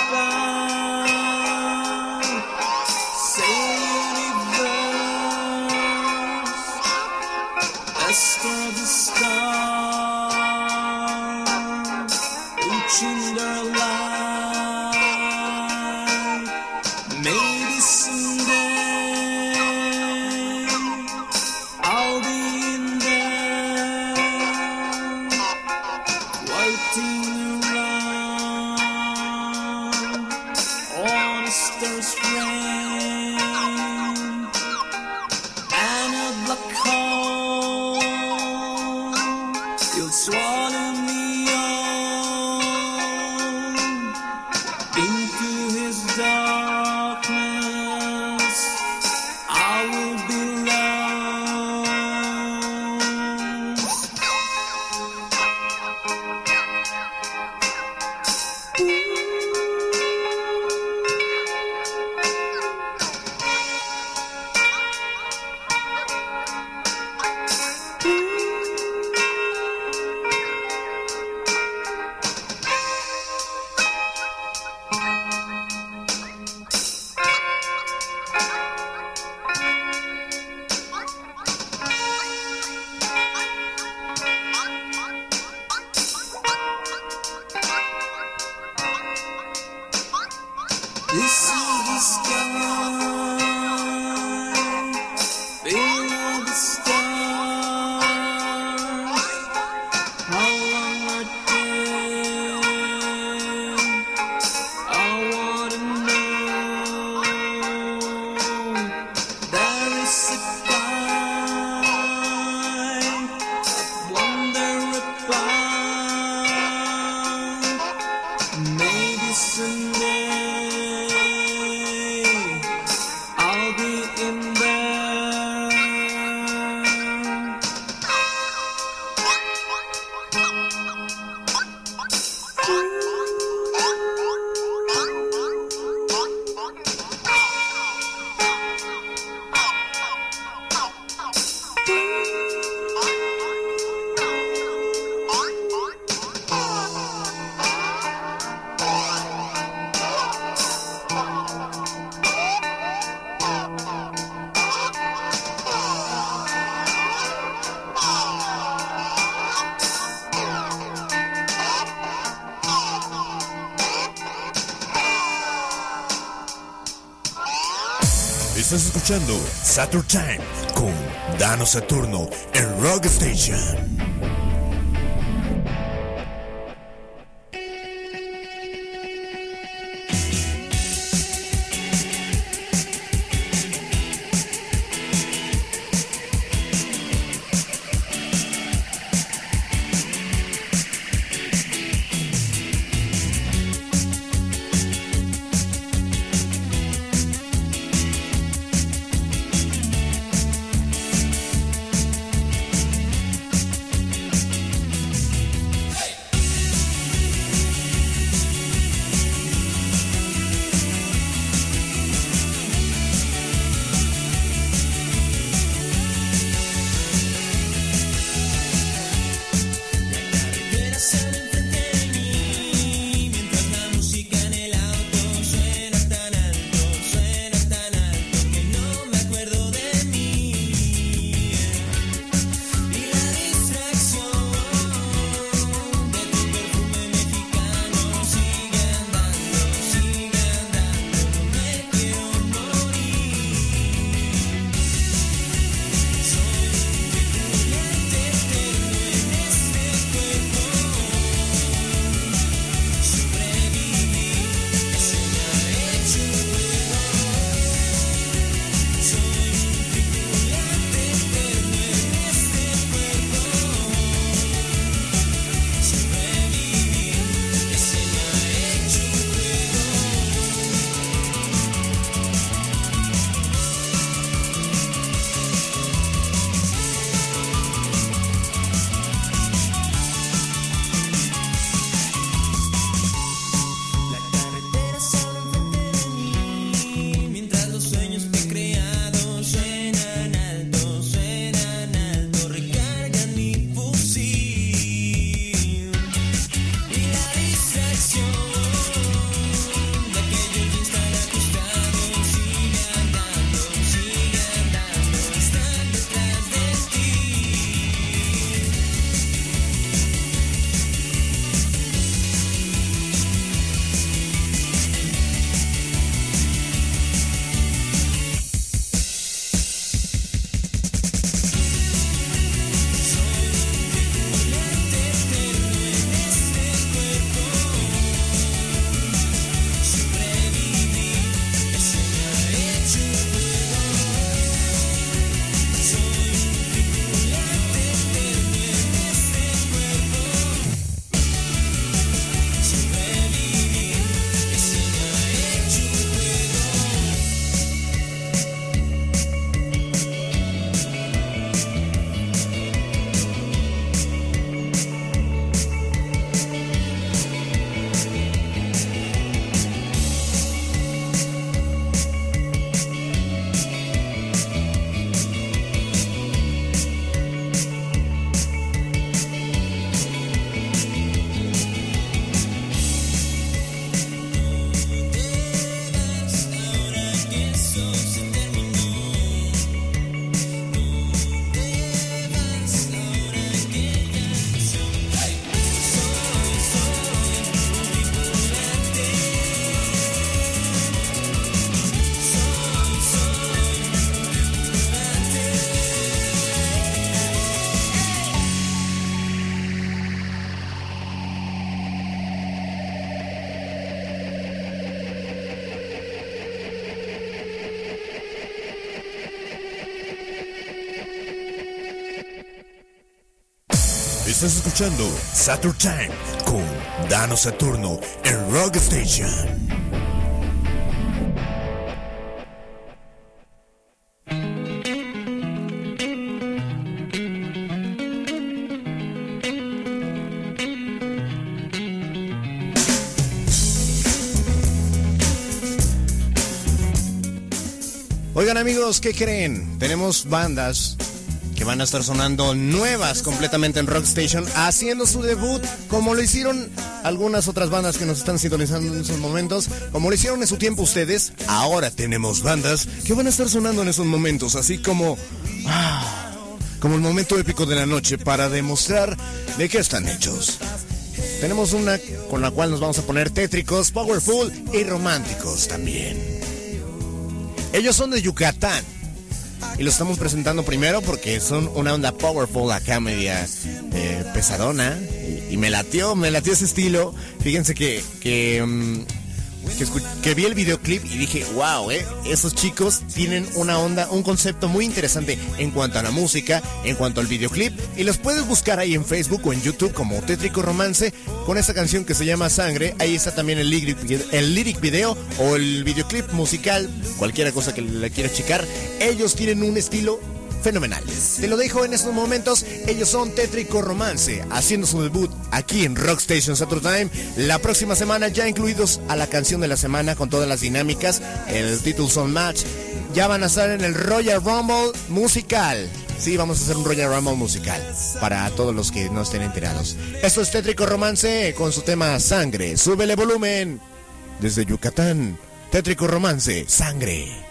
about sailing birds, after the stars, reaching their light. Maybe someday I'll be in there, waiting around on a star's flame and a black hole. You'll swallow me up into his darkness. I will be lost. This is the sky, feel all the stars. How long are they? I wanna know. There is a guy I wonder about. Maybe someday I'll be in there. Estás escuchando Saturn Time con Dano Saturno en Rock Station. Estás escuchando Saturn Time con Dano Saturno en Rock Station. Oigan amigos, ¿qué creen? Tenemos bandas que van a estar sonando nuevas completamente en Rock Station, haciendo su debut, como lo hicieron algunas otras bandas que nos están sintonizando en esos momentos, como lo hicieron en su tiempo ustedes. Ahora tenemos bandas que van a estar sonando en esos momentos, así como ah, como el momento épico de la noche para demostrar de qué están hechos. Tenemos una con la cual nos vamos a poner tétricos, powerful y románticos también. Ellos son de Yucatán. Y lo estamos presentando primero porque son una onda powerful acá, media eh, pesadona. Y, y me latió, me latió ese estilo. Fíjense que, que, um, que, escu- que vi el videoclip y dije, wow, eh, esos chicos tienen una onda, un concepto muy interesante en cuanto a la música, en cuanto al videoclip. Y los puedes buscar ahí en Facebook o en YouTube como Tétrico Romance con esa canción que se llama Sangre. Ahí está también el lyric, el lyric video o el videoclip musical, cualquiera cosa que le quieras checar. Ellos tienen un estilo fenomenal. Te lo dejo en estos momentos. Ellos son Tétrico Romance, haciendo su debut aquí en Rock Station Saturn Time. La próxima semana ya incluidos a la canción de la semana con todas las dinámicas, el Title Song Match. Ya van a estar en el Royal Rumble musical. Sí, vamos a hacer un Royal Rumble musical para todos los que no estén enterados. Esto es Tétrico Romance con su tema Sangre. Súbele volumen. Desde Yucatán, Tétrico Romance, Sangre.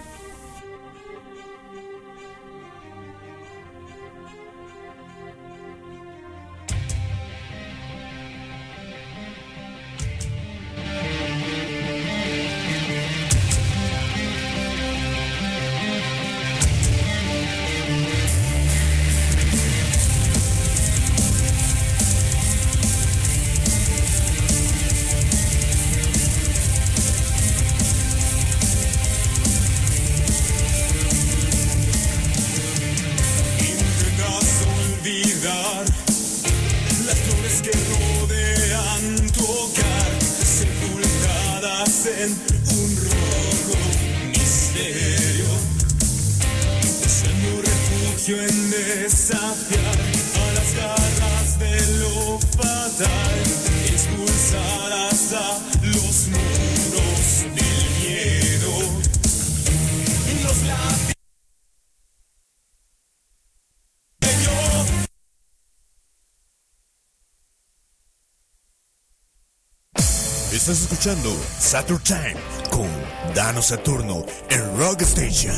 Estás escuchando Saturn Time con Dano Saturno en Rock Station.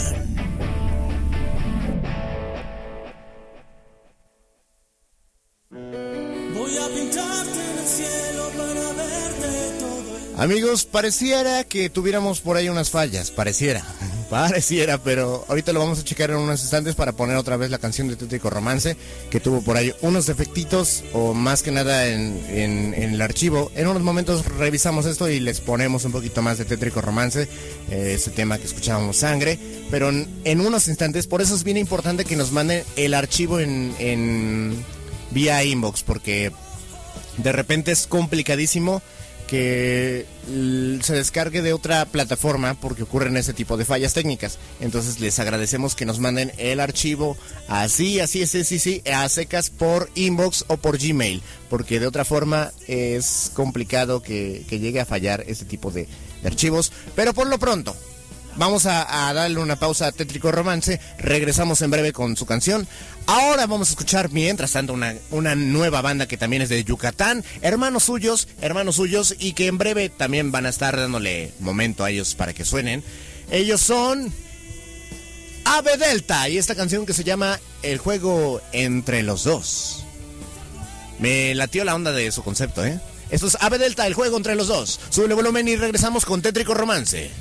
Voy a pintarte en el cielo para verte todo. Amigos, pareciera que tuviéramos por ahí unas fallas, pareciera, pareciera, pero ahorita lo vamos a checar en unos instantes para poner otra vez la canción de Tétrico Romance, que tuvo por ahí unos defectitos, o más que nada en, en, en el archivo. En unos momentos revisamos esto y les ponemos un poquito más de Tétrico Romance, eh, ese tema que escuchábamos, Sangre, pero en, en unos instantes. Por eso es bien importante que nos manden el archivo en, en vía inbox, porque de repente es complicadísimo que se descargue de otra plataforma porque ocurren ese tipo de fallas técnicas. Entonces les agradecemos que nos manden el archivo así, así, así, sí, sí, a secas por inbox o por Gmail, porque de otra forma es complicado que, que llegue a fallar este tipo de, de archivos. Pero por lo pronto vamos a, a darle una pausa a Tétrico Romance. Regresamos en breve con su canción. Ahora vamos a escuchar, mientras tanto, una, una nueva banda que también es de Yucatán. Hermanos suyos, hermanos suyos, y que en breve también van a estar dándole momento a ellos para que suenen. Ellos son Ave Delta, y esta canción que se llama El Juego Entre los Dos. Me latió la onda de su concepto, ¿eh? Esto es Ave Delta, El Juego Entre los Dos. Sube el volumen y regresamos con Tétrico Romance.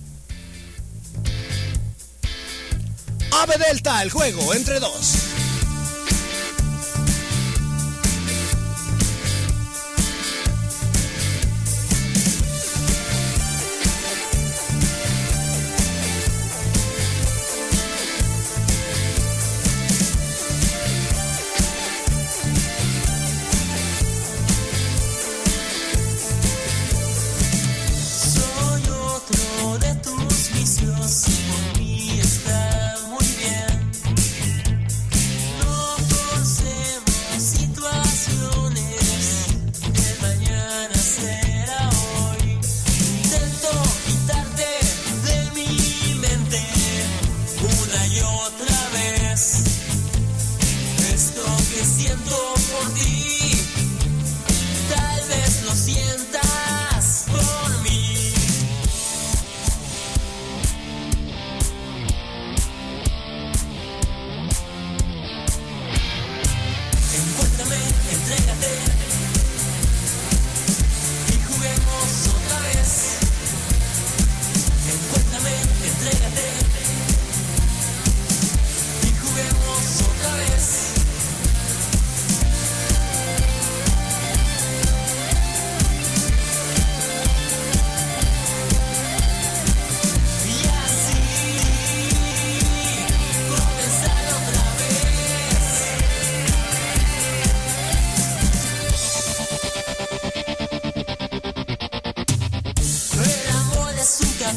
Ave Delta, El Juego Entre Dos.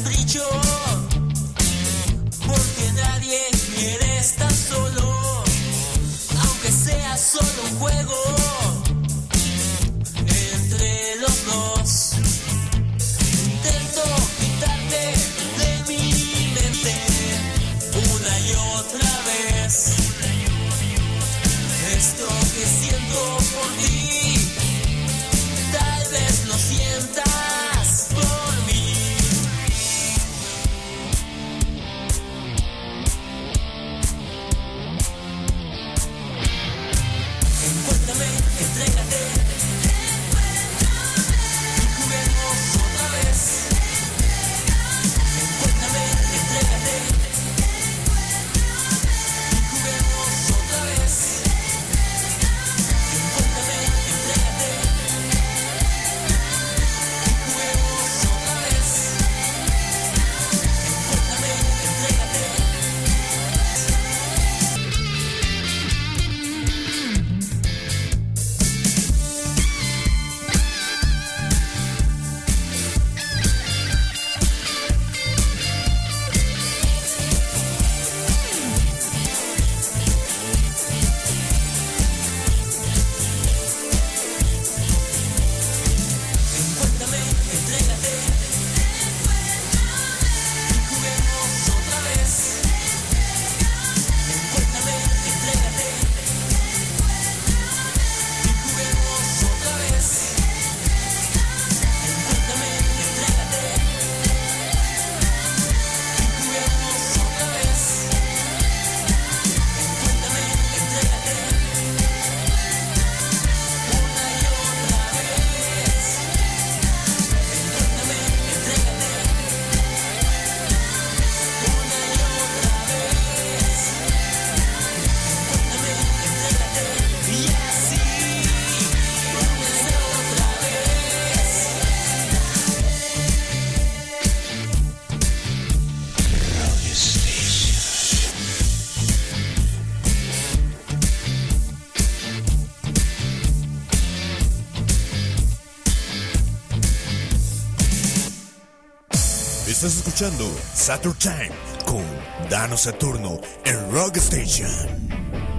capricho, porque nadie quiere estar solo, aunque sea solo un juego entre los dos. Intento quitarte de mi mente una y otra vez esto que siento por ti. Tal vez lo sientas por mí. Encuéntrame, entrégate. Y juguemos otra vez. Encuéntrame, entrégate. Y juguemos otra vez. Encuéntrame, entrégate. Y juguemos otra vez. Encuéntrame, entrégate. Encuéntrame, entrégate. Y juguemos otra vez. Encuéntrame, entrégate. Y juguemos otra vez. Encuéntrame, entrégate. Y juguemos otra vez. Encuéntrame, entrégate. Una y otra vez. Encuéntrame, entrégate. Una y otra vez. Encuéntrame, entrégate. Y así, una y otra vez. Estás escuchando Saturn Time con Dano Saturno en Rock Station.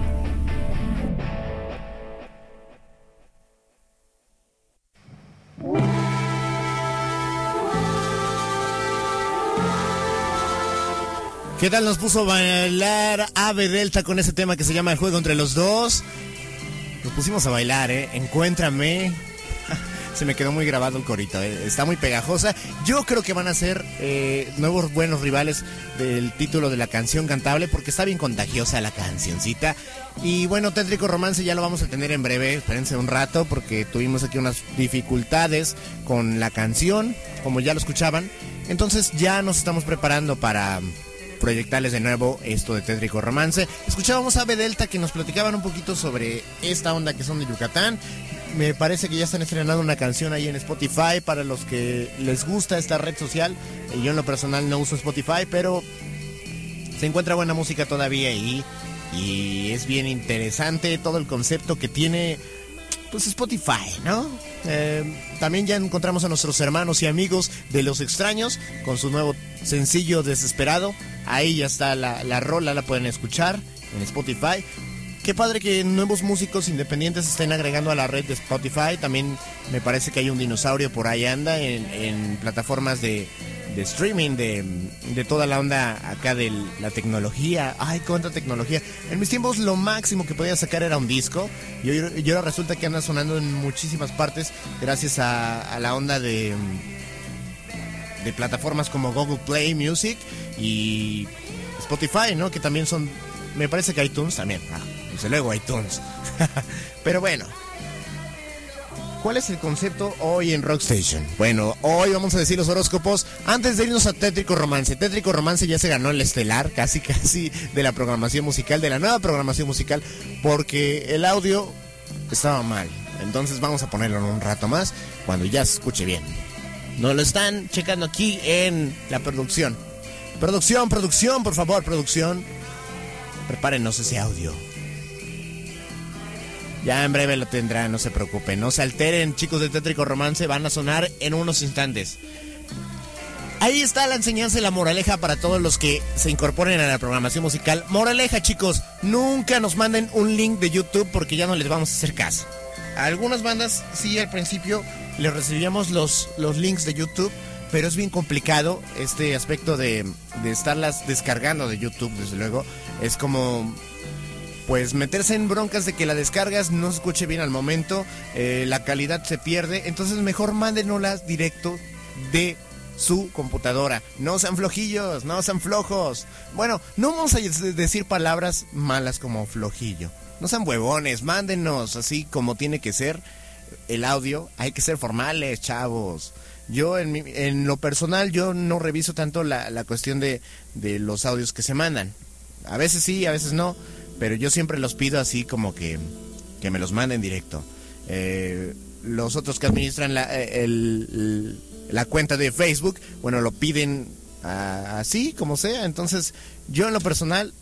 ¿Qué tal nos puso a bailar Ave Delta con ese tema que se llama El Juego Entre los Dos? Nos pusimos a bailar, ¿eh? Encuéntrame. Se me quedó muy grabado el corito, ¿eh? Está muy pegajosa. Yo creo que van a ser eh, nuevos buenos rivales del título de la canción cantable, porque está bien contagiosa la cancioncita. Y bueno, Tétrico Romance ya lo vamos a tener en breve. Espérense un rato, porque tuvimos aquí unas dificultades con la canción, como ya lo escuchaban. Entonces ya nos estamos preparando para proyectarles de nuevo esto de Tétrico Romance. Escuchábamos a Ave Delta, que nos platicaban un poquito sobre esta onda que son de Yucatán. Me parece que ya están estrenando una canción ahí en Spotify para los que les gusta esta red social. Yo en lo personal no uso Spotify, pero se encuentra buena música todavía ahí. Y es bien interesante todo el concepto que tiene, pues, Spotify, ¿no? Eh, también ya encontramos a nuestros hermanos y amigos de Los Extraños con su nuevo sencillo Desesperado. Ahí ya está la, la rola, la pueden escuchar en Spotify. Qué padre que nuevos músicos independientes estén agregando a la red de Spotify. También me parece que hay un dinosaurio por ahí anda en, en plataformas de, de streaming, de, de toda la onda acá de la tecnología. Ay, cuánta tecnología. En mis tiempos lo máximo que podía sacar era un disco. Y, hoy, y ahora resulta que anda sonando en muchísimas partes gracias a, a la onda de, de plataformas como Google Play Music y Spotify, ¿no? Que también son, me parece que iTunes también. Ah, desde luego iTunes. Pero bueno, ¿cuál es el concepto hoy en Rockstation? Bueno, hoy vamos a decir los horóscopos antes de irnos a Tétrico Romance. Tétrico Romance ya se ganó el estelar, casi casi, de la programación musical, de la nueva programación musical, porque el audio estaba mal. Entonces vamos a ponerlo en un rato más, cuando ya se escuche bien. Nos lo están checando aquí en la producción. Producción, producción, por favor, producción. Prepárenos ese audio. Ya en breve lo tendrán, no se preocupen. No se alteren, chicos de Tétrico Romance, van a sonar en unos instantes. Ahí está la enseñanza y la moraleja para todos los que se incorporen a la programación musical. Moraleja, chicos, nunca nos manden un link de YouTube porque ya no les vamos a hacer caso. A algunas bandas sí al principio les recibíamos los, los links de YouTube, pero es bien complicado este aspecto de, de estarlas descargando de YouTube, desde luego. Es como, pues, meterse en broncas de que la descargas no se escuche bien al momento, eh, la calidad se pierde. Entonces mejor mándenoslas directo de su computadora. No sean flojillos, no sean flojos. Bueno, no vamos a decir palabras malas como flojillo. No sean huevones, mándenos así como tiene que ser el audio. Hay que ser formales, chavos. Yo en, mi, en lo personal yo no reviso tanto la, la cuestión de, de los audios que se mandan. A veces sí, a veces no, pero yo siempre los pido así como que, que me los manden directo. Eh, los otros que administran la, el, el la cuenta de Facebook, bueno, lo piden uh, así, como sea. Entonces, yo en lo personal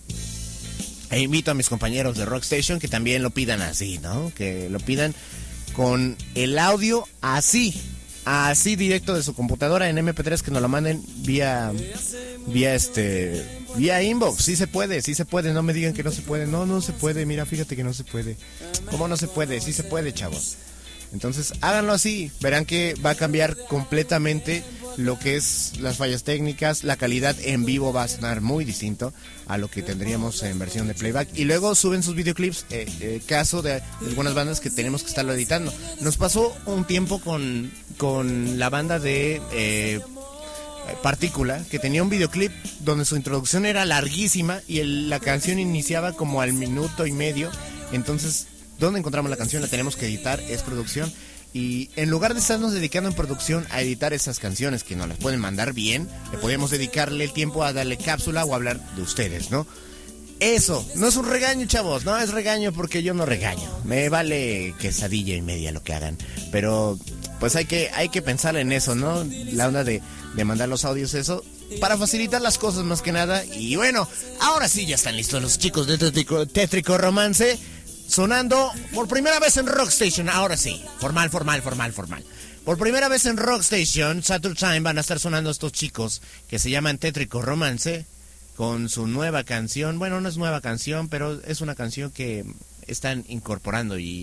e invito a mis compañeros de Rockstation que también lo pidan así, ¿no? Que lo pidan con el audio así, así directo de su computadora en eme pe tres, que nos lo manden vía, vía este, vía inbox. Sí se puede, sí se puede, no me digan que no se puede. No, no se puede, mira, fíjate que no se puede. ¿Cómo no se puede? Sí se puede, chavos. Entonces háganlo así, verán que va a cambiar completamente lo que es las fallas técnicas, la calidad en vivo va a sonar muy distinto a lo que tendríamos en versión de playback. Y luego suben sus videoclips, eh, eh, caso de, de algunas bandas que tenemos que estarlo editando. Nos pasó un tiempo con, con la banda de eh, Partícula, que tenía un videoclip donde su introducción era larguísima y el, la canción iniciaba como al minuto y medio. Entonces, ¿dónde encontramos la canción? La tenemos que editar, es producción. Y en lugar de estarnos dedicando en producción a editar esas canciones que nos las pueden mandar bien, le podemos dedicarle el tiempo a darle cápsula o a hablar de ustedes, ¿no? Eso, no es un regaño, chavos, no es regaño porque yo no regaño. Me vale quesadilla y media lo que hagan. Pero pues hay que, hay que pensar en eso, ¿no? La onda de, de mandar los audios, eso, para facilitar las cosas más que nada. Y bueno, ahora sí ya están listos los chicos de Tétrico, Tétrico Romance. Sonando por primera vez en Rockstation, ahora sí, formal, formal, formal, formal. Por primera vez en Rockstation, Saturn Time, van a estar sonando estos chicos que se llaman Tétrico Romance con su nueva canción. Bueno, no es nueva canción, pero es una canción que están incorporando y,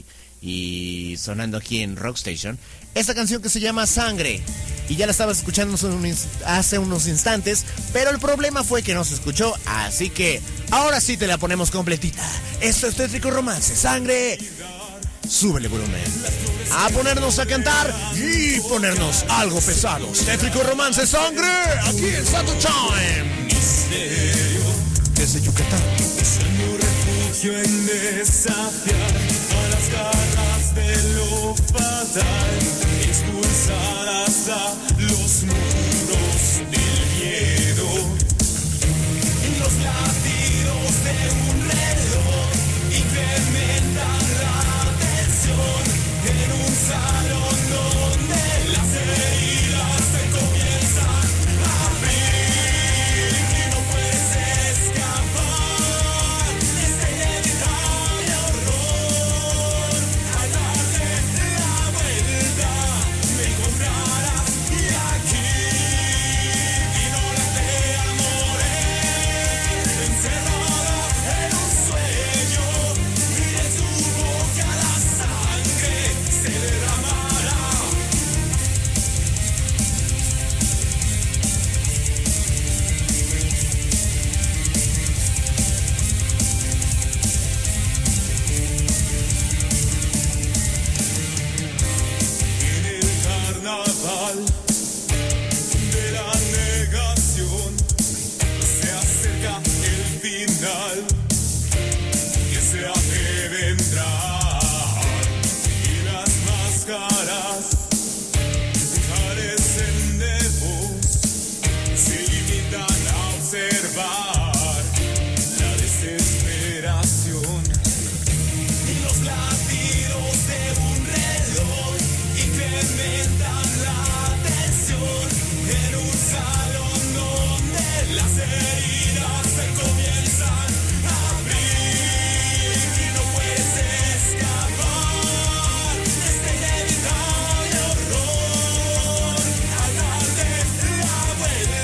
y sonando aquí en Rockstation. Esta canción que se llama Sangre. Y ya la estabas escuchando hace unos instantes, pero el problema fue que no se escuchó, así que ahora sí te la ponemos completita. Esto es Tétrico Romance, Sangre. Súbele volumen. A ponernos a cantar y ponernos algo pesados. Tétrico Romance, Sangre, aquí en Saturn Time. Misterio desde Yucatán. Buscando refugio en desafiar a las garras de lo fatal. Expulsar hasta los muros del miedo. Los latidos de un reloj incrementan la tensión en un salón donde las heridas se comienzan a abrir y no puedes escapar de este inevitable horror. Al darle la vuelta me encontrarás y aquí vino la de amores encerrada en un sueño y de tu boca la sangre se derramará. En el carnaval de la negación se acerca el final, que se hace de entrar y las máscaras carecen de voz, se limitan a observar la desesperación y los latidos de un reloj incrementan la tensión en un salón donde las heridas se comienzan a abrir y no puedes escapar de este inevitable horror. Al darte la vuelta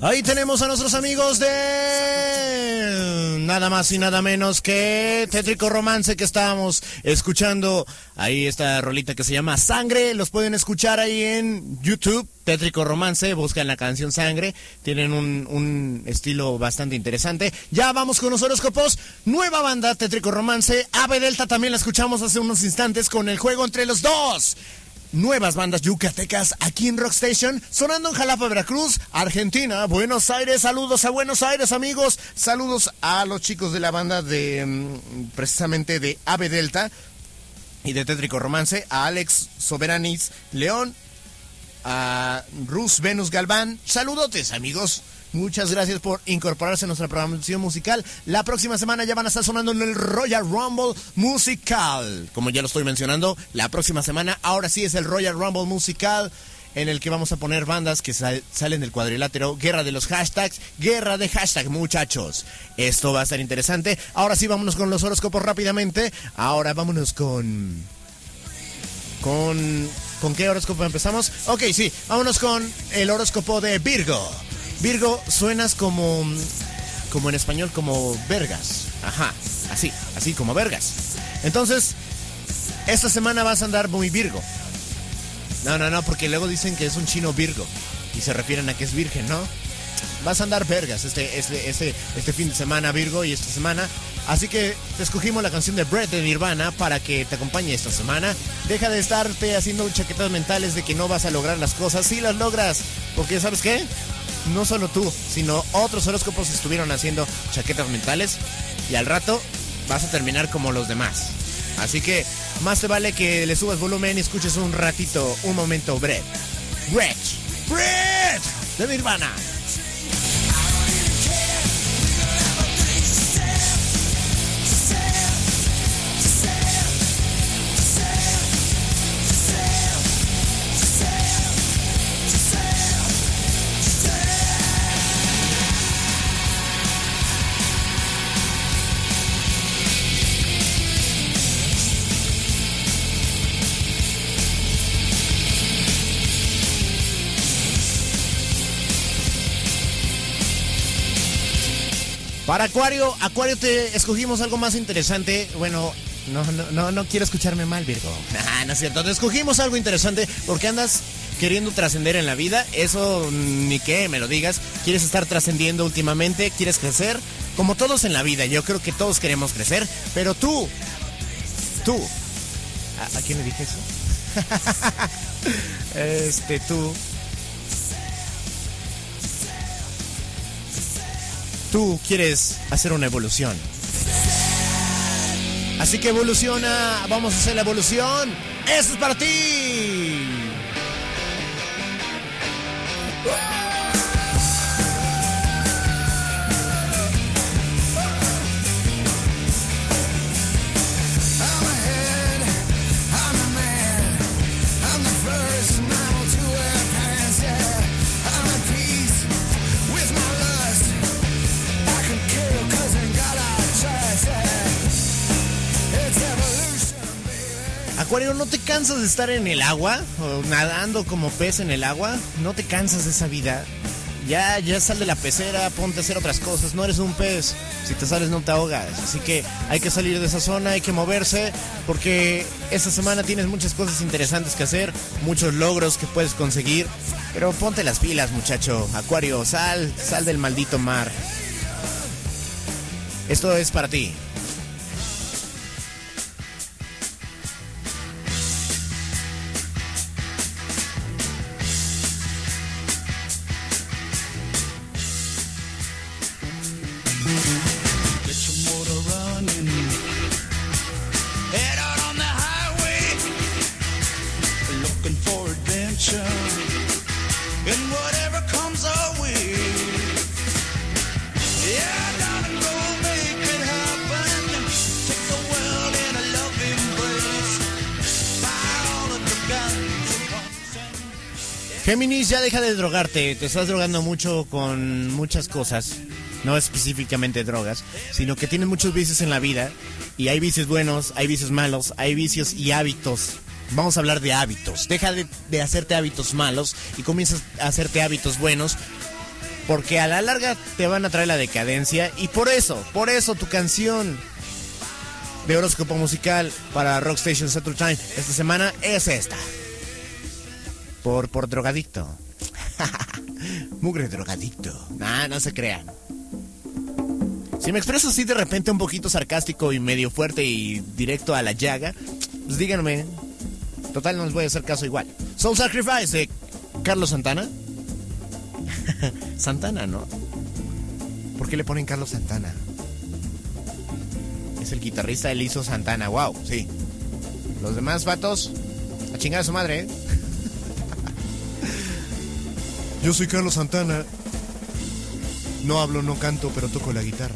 Ahí tenemos a nuestros amigos de nada más y nada menos que Tétrico Romance, que estábamos escuchando. Ahí esta rolita que se llama Sangre. Los pueden escuchar ahí en YouTube, Tétrico Romance. Buscan la canción Sangre. Tienen un, un estilo bastante interesante. Ya vamos con los horóscopos. Nueva banda, Tétrico Romance. Ave Delta también la escuchamos hace unos instantes con el juego entre los dos. Nuevas bandas yucatecas aquí en Rock Station, sonando en Jalapa, Veracruz, Argentina, Buenos Aires. Saludos a Buenos Aires, amigos. Saludos a los chicos de la banda de, precisamente, de Ave Delta y de Tétrico Romance, a Alex Soberanis León, a Rus Venus Galván. Saludotes, amigos. Muchas gracias por incorporarse a nuestra programación musical. La próxima semana ya van a estar sonando en el Royal Rumble Musical. Como ya lo estoy mencionando, la próxima semana ahora sí es el Royal Rumble Musical, en el que vamos a poner bandas que sal- salen del cuadrilátero. Guerra de los hashtags, guerra de hashtag, muchachos. Esto va a estar interesante. Ahora sí, vámonos con los horóscopos rápidamente. Ahora vámonos con... Con... ¿Con qué horóscopo empezamos? Ok, sí, vámonos con el horóscopo de Virgo. Virgo, suenas como, como en español, como vergas. Ajá, así, así como vergas. Entonces, esta semana vas a andar muy Virgo. No, no, no, porque luego dicen que es un chino Virgo y se refieren a que es virgen, ¿no? Vas a andar vergas este, este, este, este fin de semana, Virgo, y esta semana. Así que te escogimos la canción de Breath de Nirvana para que te acompañe esta semana. Deja de estarte haciendo chaquetas mentales de que no vas a lograr las cosas. Sí las logras, porque ¿sabes qué? No solo tú, sino otros horóscopos estuvieron haciendo chaquetas mentales y al rato vas a terminar como los demás. Así que más te vale que le subas volumen y escuches un ratito, un momento Breath. Breath, Breath de Nirvana. Para Acuario, Acuario te escogimos algo más interesante. Bueno, no, no, no, no quiero escucharme mal, Virgo. Nah, no es cierto. Te escogimos algo interesante porque andas queriendo trascender en la vida. Eso ni que me lo digas. Quieres estar trascendiendo últimamente, quieres crecer. Como todos en la vida, yo creo que todos queremos crecer. Pero tú, tú, ¿a, ¿a quién le dije eso? este, tú... Tú quieres hacer una evolución. Así que evoluciona. Vamos a hacer la evolución. ¡Eso es para ti! Acuario, ¿no te cansas de estar en el agua? O nadando como pez en el agua. ¿No te cansas de esa vida? Ya, ya sal de la pecera, ponte a hacer otras cosas. No eres un pez. Si te sales no te ahogas. Así que hay que salir de esa zona, hay que moverse. Porque esta semana tienes muchas cosas interesantes que hacer. Muchos logros que puedes conseguir. Pero ponte las pilas, muchacho. Acuario, sal, sal del maldito mar. Esto es para ti. Géminis, ya deja de drogarte. Te estás drogando mucho con muchas cosas. No específicamente drogas, sino que tienes muchos vicios en la vida. Y hay vicios buenos, hay vicios malos, hay vicios y hábitos. Vamos a hablar de hábitos. Deja de, de hacerte hábitos malos y comienzas a hacerte hábitos buenos. porque a la larga te van a traer la decadencia. Y por eso, por eso tu canción de horóscopo musical para Rock Station Central Time esta semana es esta. Por, por drogadicto. Mugre drogadicto. Nah, no se crean. Si me expreso así de repente un poquito sarcástico y medio fuerte y directo a la llaga, pues díganme. Total, no les voy a hacer caso igual. Soul Sacrifice de Carlos Santana. Santana, ¿no? ¿Por qué le ponen Carlos Santana? Es el guitarrista, él hizo Santana. Wow, sí. Los demás vatos, a chingar a su madre, ¿eh? Yo soy Carlos Santana. No hablo, no canto, pero toco la guitarra.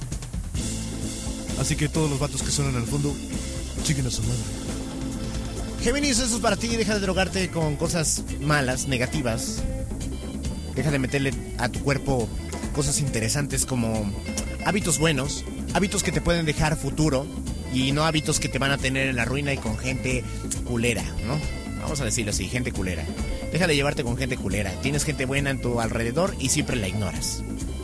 Así que todos los vatos que suenan al fondo, chinguen a su madre. Géminis, eso es para ti. Deja de drogarte con cosas malas, negativas. Deja de meterle a tu cuerpo cosas interesantes como hábitos buenos, hábitos que te pueden dejar futuro y no hábitos que te van a tener en la ruina y con gente culera, ¿no? Vamos a decirlo así, gente culera. Deja de llevarte con gente culera. Tienes gente buena en tu alrededor y siempre la ignoras.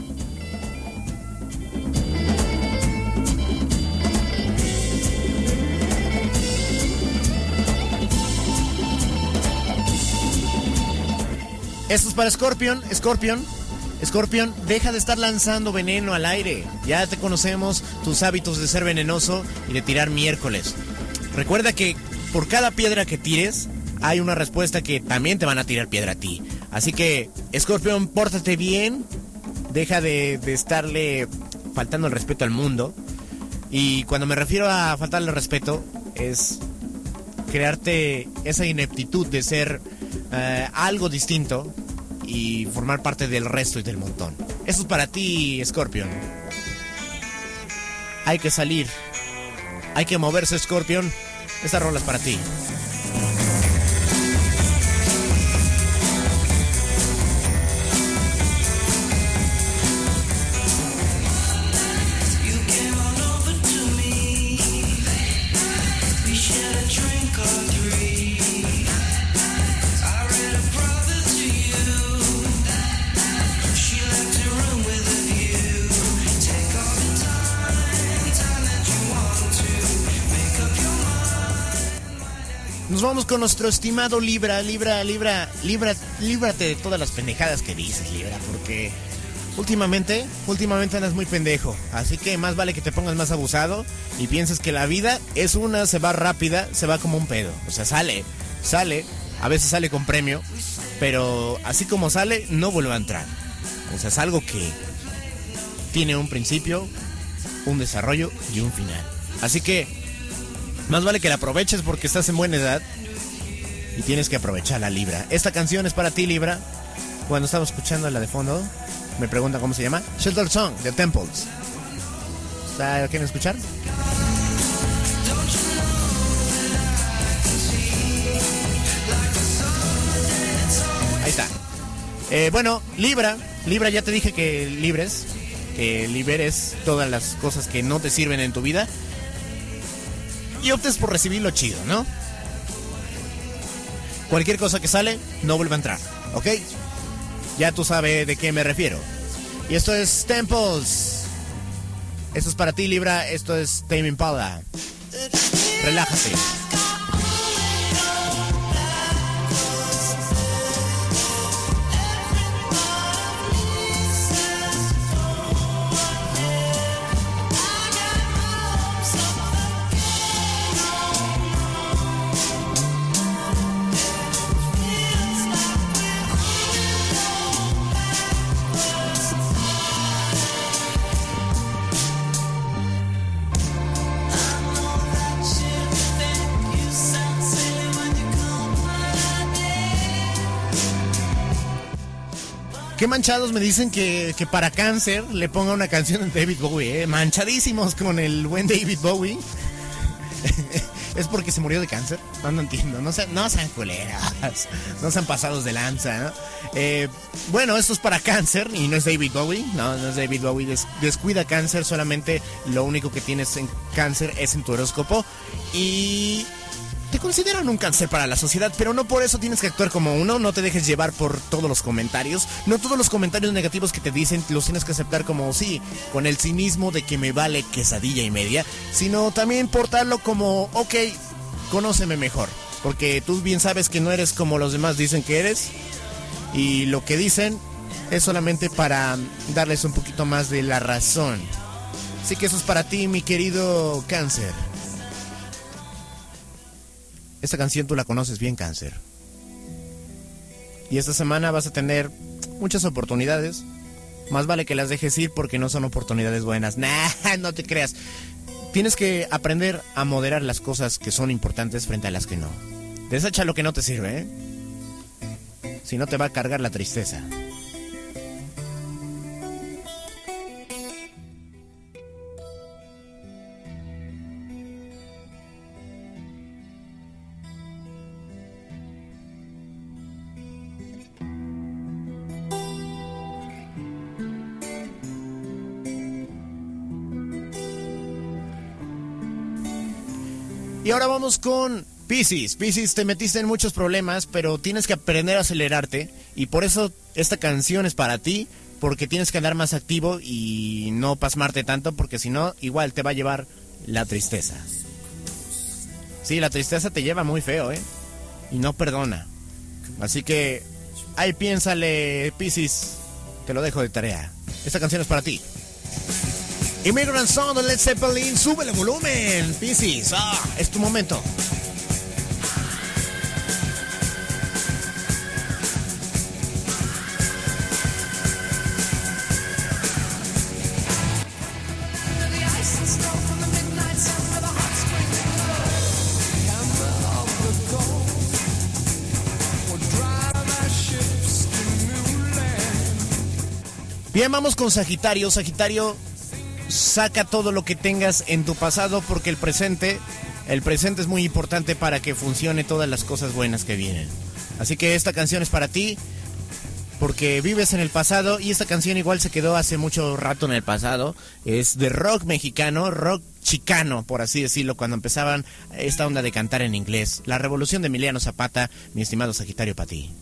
Esto es para Scorpion, Scorpion, Scorpion, deja de estar lanzando veneno al aire. Ya te conocemos tus hábitos de ser venenoso y de tirar miércoles. Recuerda que por cada piedra que tires, hay una respuesta que también te van a tirar piedra a ti. Así que, Scorpion, pórtate bien, deja de, de estarle faltando el respeto al mundo. Y cuando me refiero a faltarle el respeto, es crearte esa ineptitud de ser uh, algo distinto y formar parte del resto y del montón. Eso es para ti, Scorpion. Hay que salir, hay que moverse, Scorpion. Esta rola es para ti. Nos vamos con nuestro estimado Libra, Libra, Libra, Libra, líbrate de todas las pendejadas que dices, Libra, porque últimamente, últimamente andas muy pendejo, así que más vale que te pongas más abusado y pienses que la vida es una, se va rápida, se va como un pedo, o sea, sale, sale, a veces sale con premio, pero así como sale, no vuelve a entrar, o sea, es algo que tiene un principio, un desarrollo y un final, así que más vale que la aproveches porque estás en buena edad y tienes que aprovecharla, Libra. Esta canción es para ti, Libra. Cuando estaba escuchando la de fondo, me preguntan cómo se llama. Shelter Song, de Temples. ¿La quieren escuchar? Ahí está. Eh, bueno, Libra. Libra, ya te dije que libres. Que liberes todas las cosas que no te sirven en tu vida. Y optes por recibir lo chido, ¿no? Cualquier cosa que sale, no vuelve a entrar, ¿ok? Ya tú sabes de qué me refiero. Y esto es Temples. Esto es para ti, Libra. Esto es Tame Impala. Relájate. Qué manchados me dicen que, que para Cáncer le ponga una canción de David Bowie, ¿eh? Manchadísimos con el buen David Bowie. ¿Es porque se murió de cáncer? No, no entiendo. No sean, no sean culeras. No sean pasados de lanza, ¿no? Eh, bueno, esto es para Cáncer y no es David Bowie. No, no es David Bowie. Des, descuida Cáncer. Solamente lo único que tienes en Cáncer es en tu horóscopo. Y te consideran un cáncer para la sociedad, pero no por eso tienes que actuar como uno. No te dejes llevar por todos los comentarios. No todos los comentarios negativos que te dicen los tienes que aceptar como sí, con el cinismo de que me vale quesadilla y media, sino también portarlo como, ok, conóceme mejor, porque tú bien sabes que no eres como los demás dicen que eres, y lo que dicen es solamente para darles un poquito más de la razón. Así que eso es para ti, mi querido Cáncer. Esta canción tú la conoces bien, Cáncer. Y esta semana vas a tener muchas oportunidades. Más vale que las dejes ir porque no son oportunidades buenas. Nah, no te creas. Tienes que aprender a moderar las cosas que son importantes frente a las que no. Desecha lo que no te sirve, ¿eh? Si no te va a cargar la tristeza. Y ahora vamos con Piscis. Piscis, te metiste en muchos problemas, pero tienes que aprender a acelerarte. Y por eso esta canción es para ti, porque tienes que andar más activo y no pasmarte tanto, porque si no, igual te va a llevar la tristeza. Sí, la tristeza te lleva muy feo, ¿eh? Y no perdona. Así que, ahí piénsale, Piscis. Te lo dejo de tarea. Esta canción es para ti. Immigrant Song de Led Zeppelin, sube el volumen, Piscis, ah, es tu momento. Bien, vamos con Sagitario. Sagitario, saca todo lo que tengas en tu pasado, porque el presente, el presente es muy importante para que funcione todas las cosas buenas que vienen. Así que esta canción es para ti, porque vives en el pasado, y esta canción igual se quedó hace mucho rato en el pasado. Es de rock mexicano, rock chicano, por así decirlo, cuando empezaban esta onda de cantar en inglés. La revolución de Emiliano Zapata, mi estimado Sagitario, para ti.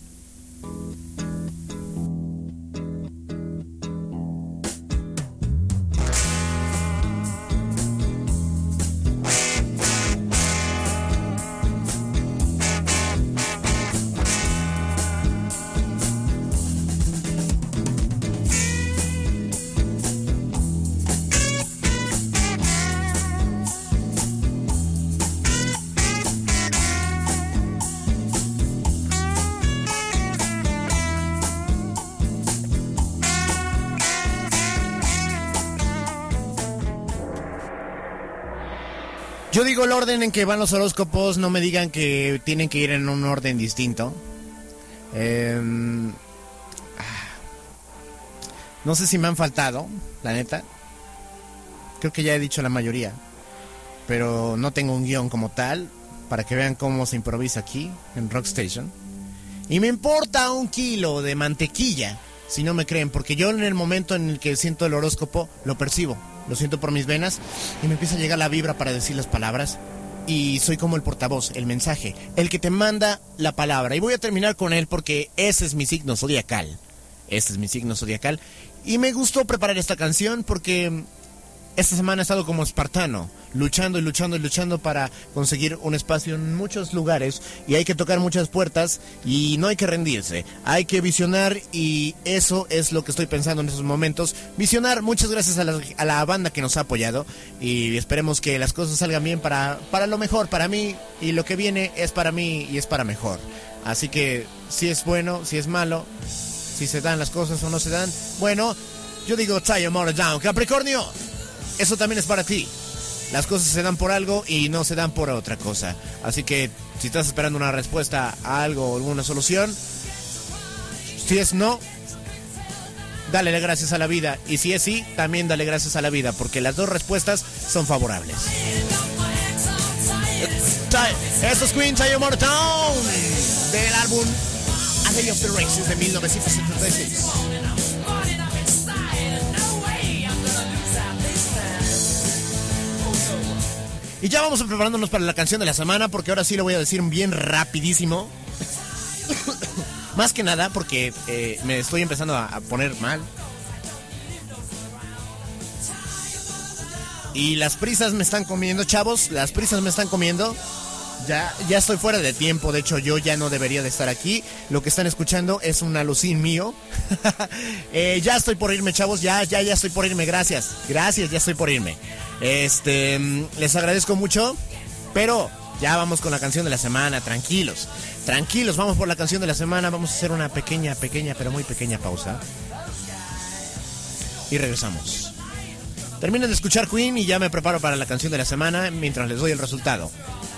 Yo digo el orden en que van los horóscopos, no me digan que tienen que ir en un orden distinto. Eh, no sé si me han faltado, la neta. Creo que ya he dicho la mayoría. Pero no tengo un guión como tal, para que vean cómo se improvisa aquí, en Rock Station. Y me importa un kilo de mantequilla, si no me creen, porque yo en el momento en el que siento el horóscopo, lo percibo. Lo siento por mis venas y me empieza a llegar la vibra para decir las palabras. Y soy como el portavoz, el mensaje, el que te manda la palabra. Y voy a terminar con él porque ese es mi signo zodiacal. Este es mi signo zodiacal. Y me gustó preparar esta canción porque esta semana he estado como espartano, luchando y luchando y luchando para conseguir un espacio en muchos lugares, y hay que tocar muchas puertas y no hay que rendirse, hay que visionar, y eso es lo que estoy pensando en estos momentos, visionar. Muchas gracias a la, a la banda que nos ha apoyado, y esperemos que las cosas salgan bien para, para lo mejor, para mí, y lo que viene es para mí y es para mejor. Así que si es bueno, si es malo, si se dan las cosas o no se dan, bueno, yo digo tie your motor down, Capricornio. Eso también es para ti. Las cosas se dan por algo y no se dan por otra cosa. Así que si estás esperando una respuesta a algo o alguna solución, si es no, dale gracias a la vida. Y si es sí, también dale gracias a la vida, porque las dos respuestas son favorables. Esto es Queen, Tie Your Motor Down, del álbum A Day of the Races de mil novecientos setenta y seis. Y ya vamos preparándonos para la canción de la semana, porque ahora sí lo voy a decir bien rapidísimo. Más que nada porque eh, me estoy empezando a, a poner mal. Y las prisas me están comiendo, chavos, las prisas me están comiendo. Ya, ya estoy fuera de tiempo, de hecho yo ya no debería de estar aquí. Lo que están escuchando es un alucín mío. eh, ya estoy por irme, chavos, ya, ya, ya estoy por irme, gracias. Gracias, ya estoy por irme. Este, les agradezco mucho, pero ya vamos con la canción de la semana, tranquilos. Tranquilos, vamos por la canción de la semana, vamos a hacer una pequeña, pequeña, pero muy pequeña pausa. Y regresamos. Terminen de escuchar Queen y ya me preparo para la canción de la semana mientras les doy el resultado.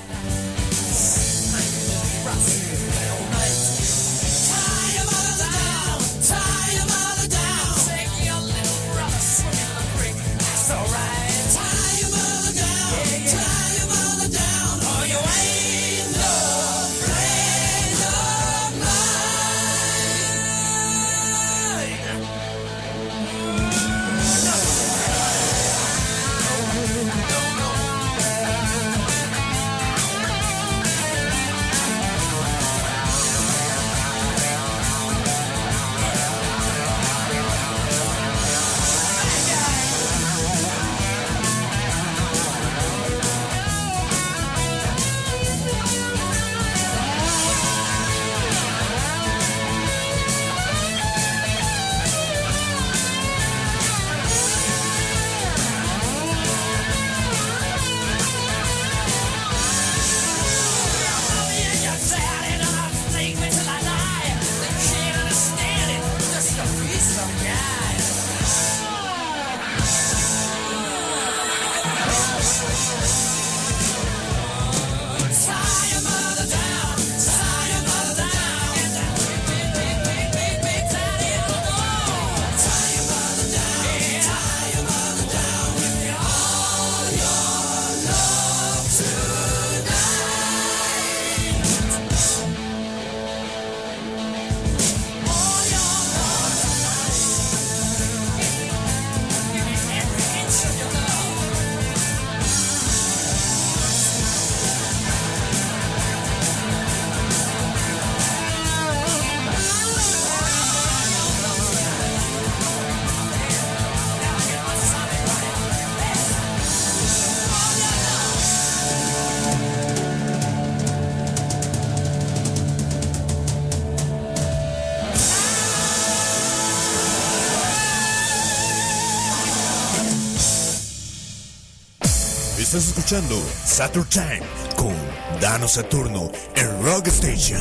Estás escuchando Saturn Time con Dano Saturno en Rock Station.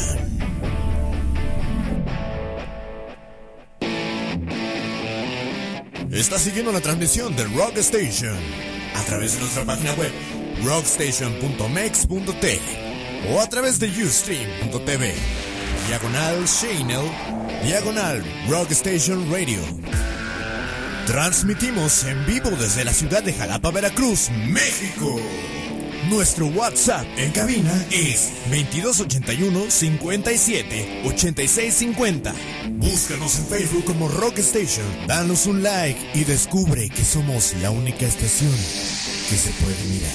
Estás siguiendo la transmisión de Rock Station a través de nuestra página web rockstation punto mex punto t o a través de ustream punto t v, diagonal channel, diagonal Rock Station Radio. Transmitimos en vivo desde la ciudad de Jalapa, Veracruz, México. Nuestro WhatsApp en cabina es veintidós ochenta y uno, cincuenta y siete, ochenta y seis cincuenta. Búscanos en Facebook como Rock Station. Danos un like y descubre que somos la única estación que se puede mirar.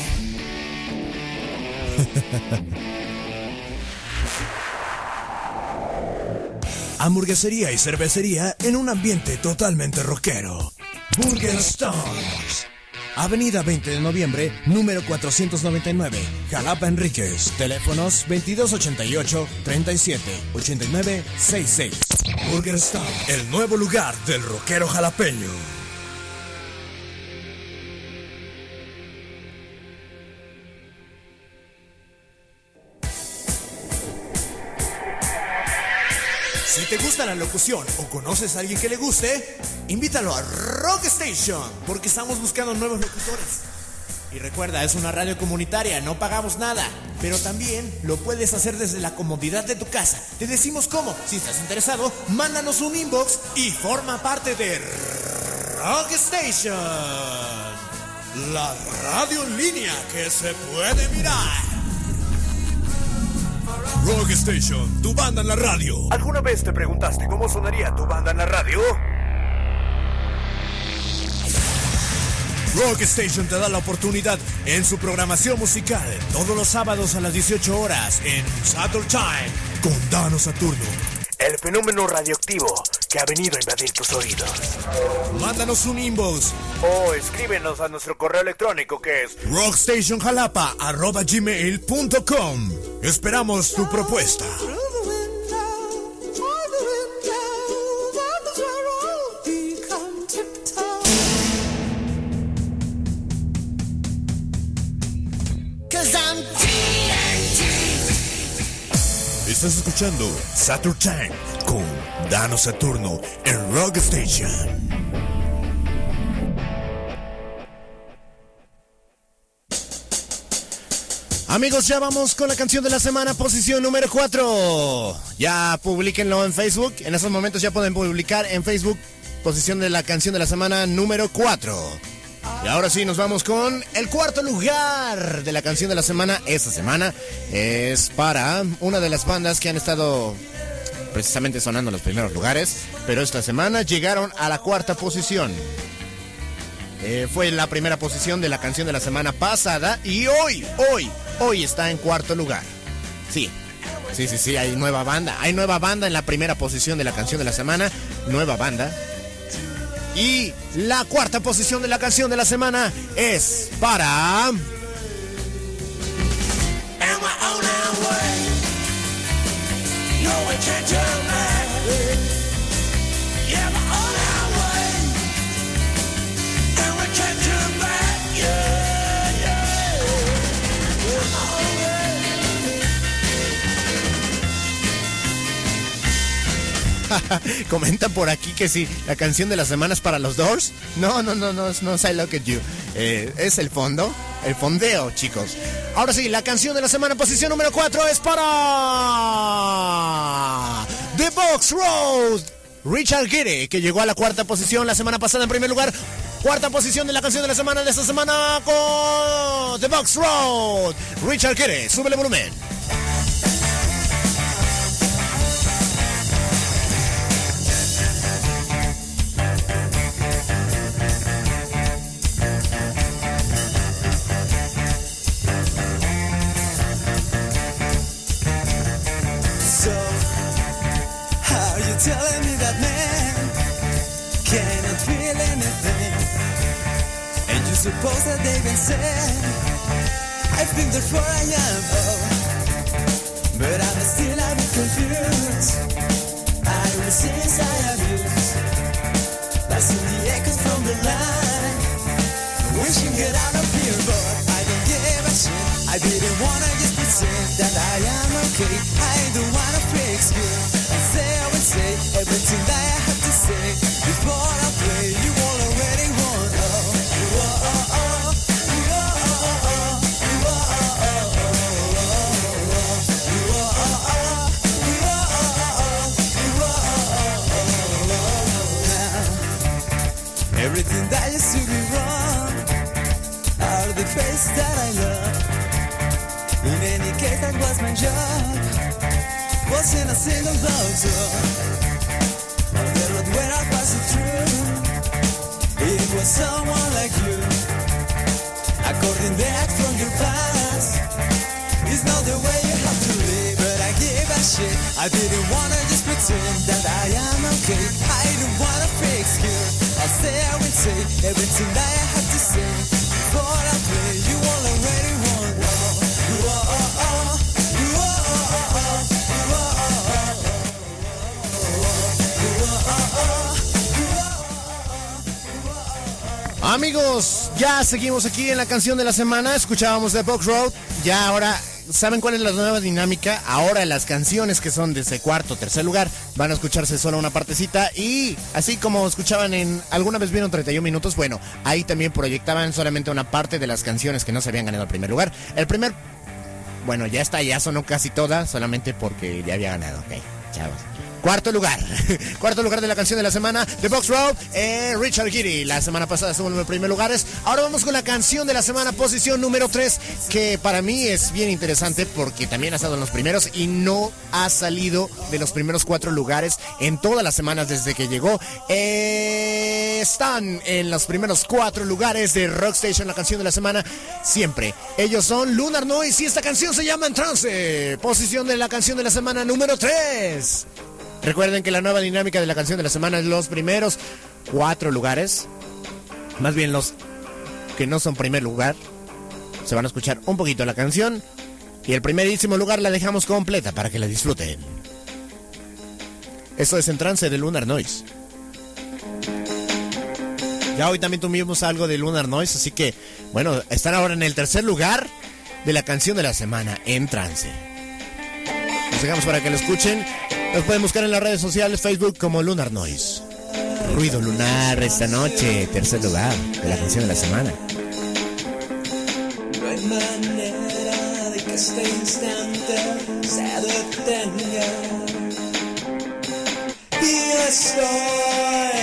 Hamburguesería y cervecería en un ambiente totalmente rockero. Burger Stones. Avenida veinte de noviembre, número cuatrocientos noventa y nueve, Jalapa, Enríquez. Teléfonos veintidós ochenta y ocho, treinta y siete, ochenta y nueve, sesenta y seis. Burger Stones, el nuevo lugar del rockero jalapeño. Si te gusta la locución o conoces a alguien que le guste, invítalo a Rock Station, porque estamos buscando nuevos locutores. Y recuerda, es una radio comunitaria, no pagamos nada, pero también lo puedes hacer desde la comodidad de tu casa. Te decimos cómo. Si estás interesado, mándanos un inbox y forma parte de Rock Station, la radio en línea que se puede mirar. Rock Station, tu banda en la radio. ¿Alguna vez te preguntaste cómo sonaría tu banda en la radio? Rock Station te da la oportunidad en su programación musical todos los sábados a las dieciocho horas en Saturn Time con Dano Saturno. El fenómeno radioactivo que ha venido a invadir tus oídos. Mándanos un inbox o escríbenos a nuestro correo electrónico que es rockstationjalapa arroba gmail punto com. Esperamos tu propuesta. Estás escuchando Saturn Time con Dano Saturno en Rock Station. Amigos, ya vamos con la canción de la semana, posición número cuatro. Ya publíquenlo en Facebook. En esos momentos ya pueden publicar en Facebook posición de la canción de la semana número cuatro. Y ahora sí, nos vamos con el cuarto lugar de la canción de la semana. Esta semana es para una de las bandas que han estado precisamente sonando en los primeros lugares, pero esta semana llegaron a la cuarta posición. Eh, fue la primera posición de la canción de la semana pasada y hoy, hoy, hoy está en cuarto lugar. Sí, sí, sí, sí, hay nueva banda. Hay nueva banda en la primera posición de la canción de la semana. Nueva banda. Y la cuarta posición de la canción de la semana es para... Comentan por aquí que sí, la canción de la semana es para los Doors. No, no, no, no, no, I Look at You. Eh, es el fondo, el fondeo, chicos. Ahora sí, la canción de la semana, posición número cuatro, es para The Box Road, Richard Gere, que llegó a la cuarta posición la semana pasada en primer lugar. Cuarta posición de la canción de la semana de esta semana con The Box Road, Richard Gere. Súbele volumen. Telling me that man cannot feel anything, and you suppose that they can say I've been there for I am, oh, but I'm still a bit confused. I resist, I abuse, passing the echoes from the line, wishing get out of here, but I don't give a shit. I didn't wanna just pretend that I am okay. I don't wanna fake skin. Say everything that I have to say before I play. You all already want. Oh, oh, oh, oh, now everything that used to be wrong are the faces that I love. In any case, that was my job. Wasn't a single doctor on the road where I passed through. It was someone like you. According back from your past, it's not the way you have to live. But I give a shit. I didn't wanna just pretend that I am okay. I don't wanna fake skill. I'll say, I will say everything that I have to say before I play. You all already want. Oh, oh, oh, oh. Amigos, ya seguimos aquí en la canción de la semana. Escuchábamos The Box Road. Ya ahora, ¿saben cuál es la nueva dinámica? Ahora las canciones que son de ese cuarto o tercer lugar van a escucharse solo una partecita. Y así como escuchaban en... ¿Alguna vez vieron treinta y un minutos? Bueno, ahí también proyectaban solamente una parte de las canciones que no se habían ganado el primer lugar. El primer... Bueno, ya está, ya sonó casi toda, solamente porque ya había ganado. Ok, chavos. Cuarto lugar. Cuarto lugar de la canción de la semana, The Box Road, eh, Richard Gere. La semana pasada estuvo en los primeros lugares. Ahora vamos con la canción de la semana, posición número tres, que para mí es bien interesante porque también ha estado en los primeros y no ha salido de los primeros cuatro lugares en todas las semanas desde que llegó. Eh, están en los primeros cuatro lugares de Rock Station, la canción de la semana, siempre. Ellos son Lunar Noise y esta canción se llama En Trance. Posición de la canción de la semana número tres. Recuerden que la nueva dinámica de la canción de la semana es los primeros cuatro lugares. Más bien los que no son primer lugar. Se van a escuchar un poquito la canción. Y el primerísimo lugar la dejamos completa para que la disfruten. Esto es En Trance de Lunar Noise. Ya hoy también tuvimos algo de Lunar Noise. Así que, bueno, están ahora en el tercer lugar de la canción de la semana, En Trance. Los dejamos para que lo escuchen. Los pueden buscar en las redes sociales, Facebook como Lunar Noise. Ruido lunar esta noche, tercer lugar de la canción de la semana. No hay manera de que este instante se detenga. Y estoy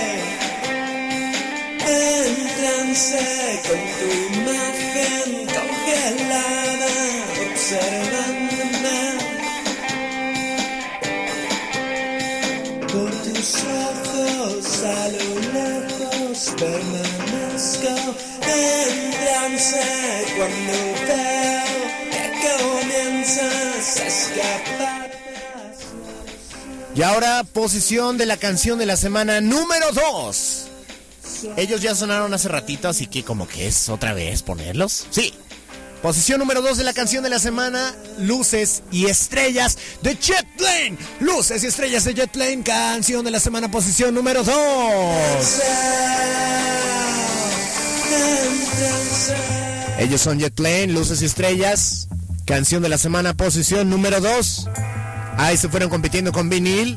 en trance con tu imagen congelada, observándome. Por tus ojos a lo lejos permanezco en trance cuando veo que comienzas a escapar. Y ahora, posición de la canción de la semana número dos. Ellos ya sonaron hace ratito, así que como que es otra vez ponerlos. Sí. Posición número dos de la canción de la semana, Luces y Estrellas de Jet Plane. Luces y Estrellas de Jet Plane, canción de la semana, posición número dos. Ellos son Jet Plane, Luces y Estrellas, canción de la semana, posición número dos. Ahí se fueron compitiendo con Vinil.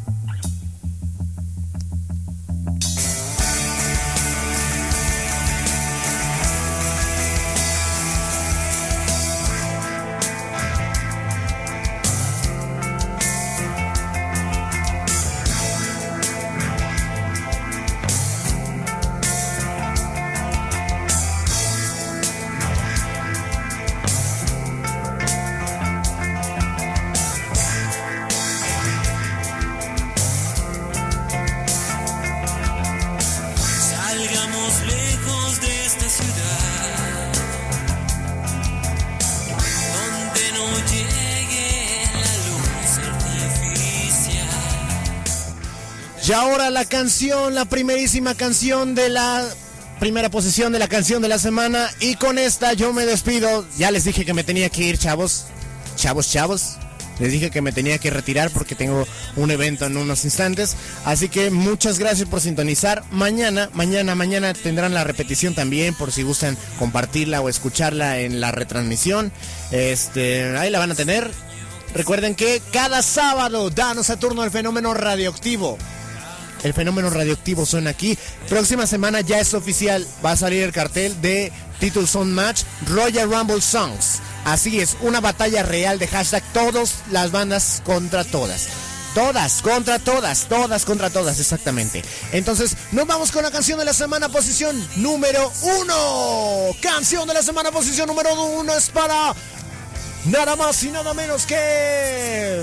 Y ahora la canción, la primerísima canción de la primera posición de la canción de la semana. Y con esta yo me despido. Ya les dije que me tenía que ir, chavos. Chavos, chavos. Les dije que me tenía que retirar porque tengo un evento en unos instantes. Así que muchas gracias por sintonizar. Mañana, mañana, mañana tendrán la repetición también por si gustan compartirla o escucharla en la retransmisión. Este, ahí la van a tener. Recuerden que cada sábado danos a turno el fenómeno radioactivo. El fenómeno radioactivo suena aquí. Próxima semana ya es oficial. Va a salir el cartel de Title Song Match Royal Rumble Songs. Así es, una batalla real de hashtag todas las bandas contra todas. Todas contra todas, todas contra todas, exactamente. Entonces, nos vamos con la canción de la semana, posición número uno. Canción de la semana, posición número uno es para nada más y nada menos que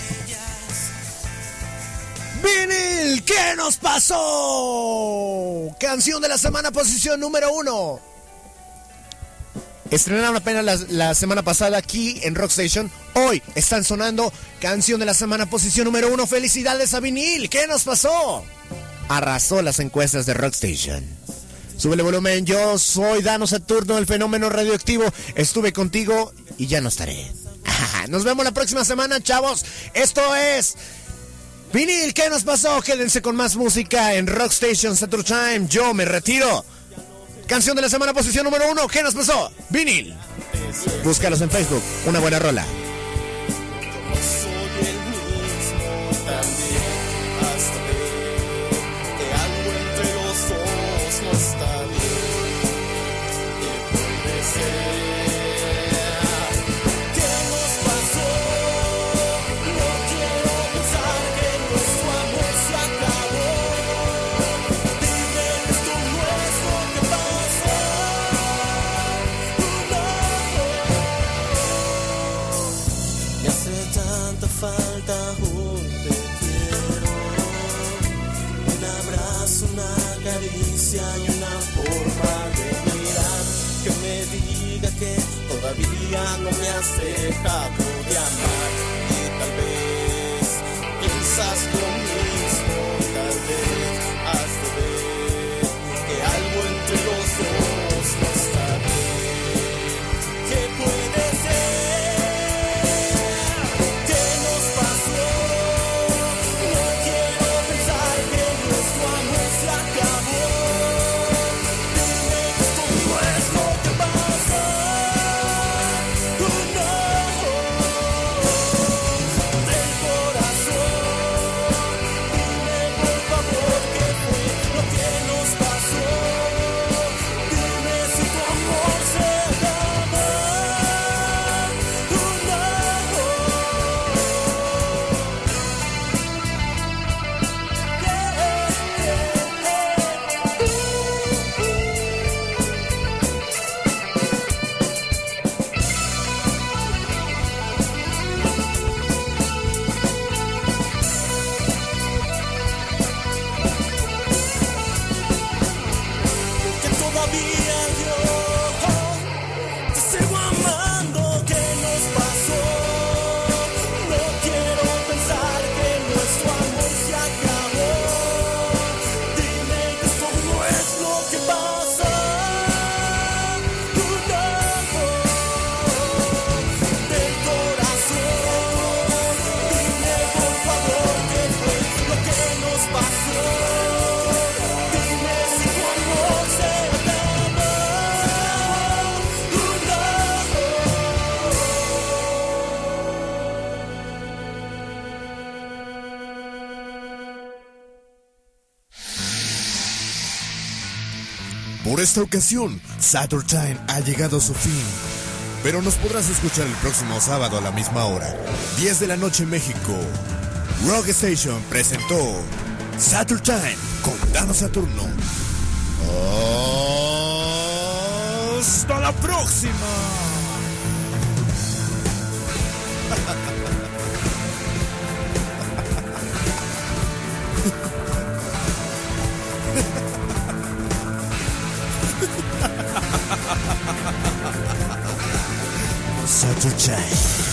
Vinil, ¿qué nos pasó? Canción de la semana, posición número uno. Estrenaron apenas la, la semana pasada aquí en Rock Station. Hoy están sonando canción de la semana, posición número uno. Felicidades a Vinil, ¿qué nos pasó? Arrasó las encuestas de Rock Station. Súbele volumen, yo soy Dano Saturno, el fenómeno radioactivo. Estuve contigo y ya no estaré. Nos vemos la próxima semana, chavos. Esto es Vinil, ¿qué nos pasó? Quédense con más música en Rock Station Saturn Time. Yo me retiro. Canción de la semana, posición número uno. ¿Qué nos pasó? Vinil. Búscalos en Facebook. Una buena rola. ¿Qué nos pasó? No quiero pensar que no es cuánta falta un te quiero. Un abrazo, una caricia y una forma de mirar que me diga que todavía no me has dejado de amar. Y tal vez piensas lo mismo, tal vez has de ver que algo entre los dos no está bien. ¿Qué puede ser? ¿Qué nos pasó? No quiero pensar que nuestro amor se acabó. Dime cómo es lo que pasa. Oh, no. Del corazón, dime por favor qué fue lo que nos pasó. Dime si tu amor se acaba. Oh, no. Que todavía yo te sigo amando. ¿Qué nos pasó? No quiero pensar que nuestro amor se acabó. Dime que cómo es lo que pasa. Oh, no. Del corazón, dime por favor qué fue lo que nos pasó. Dime si tu amor se acaba. Oh, no. Por esta ocasión, Saturn Time ha llegado a su fin. Pero nos podrás escuchar el próximo sábado a la misma hora, diez de la noche en México. Rock Station presentó Saturn Time con Dano Saturno. ¡Hasta la próxima! Saturn Time.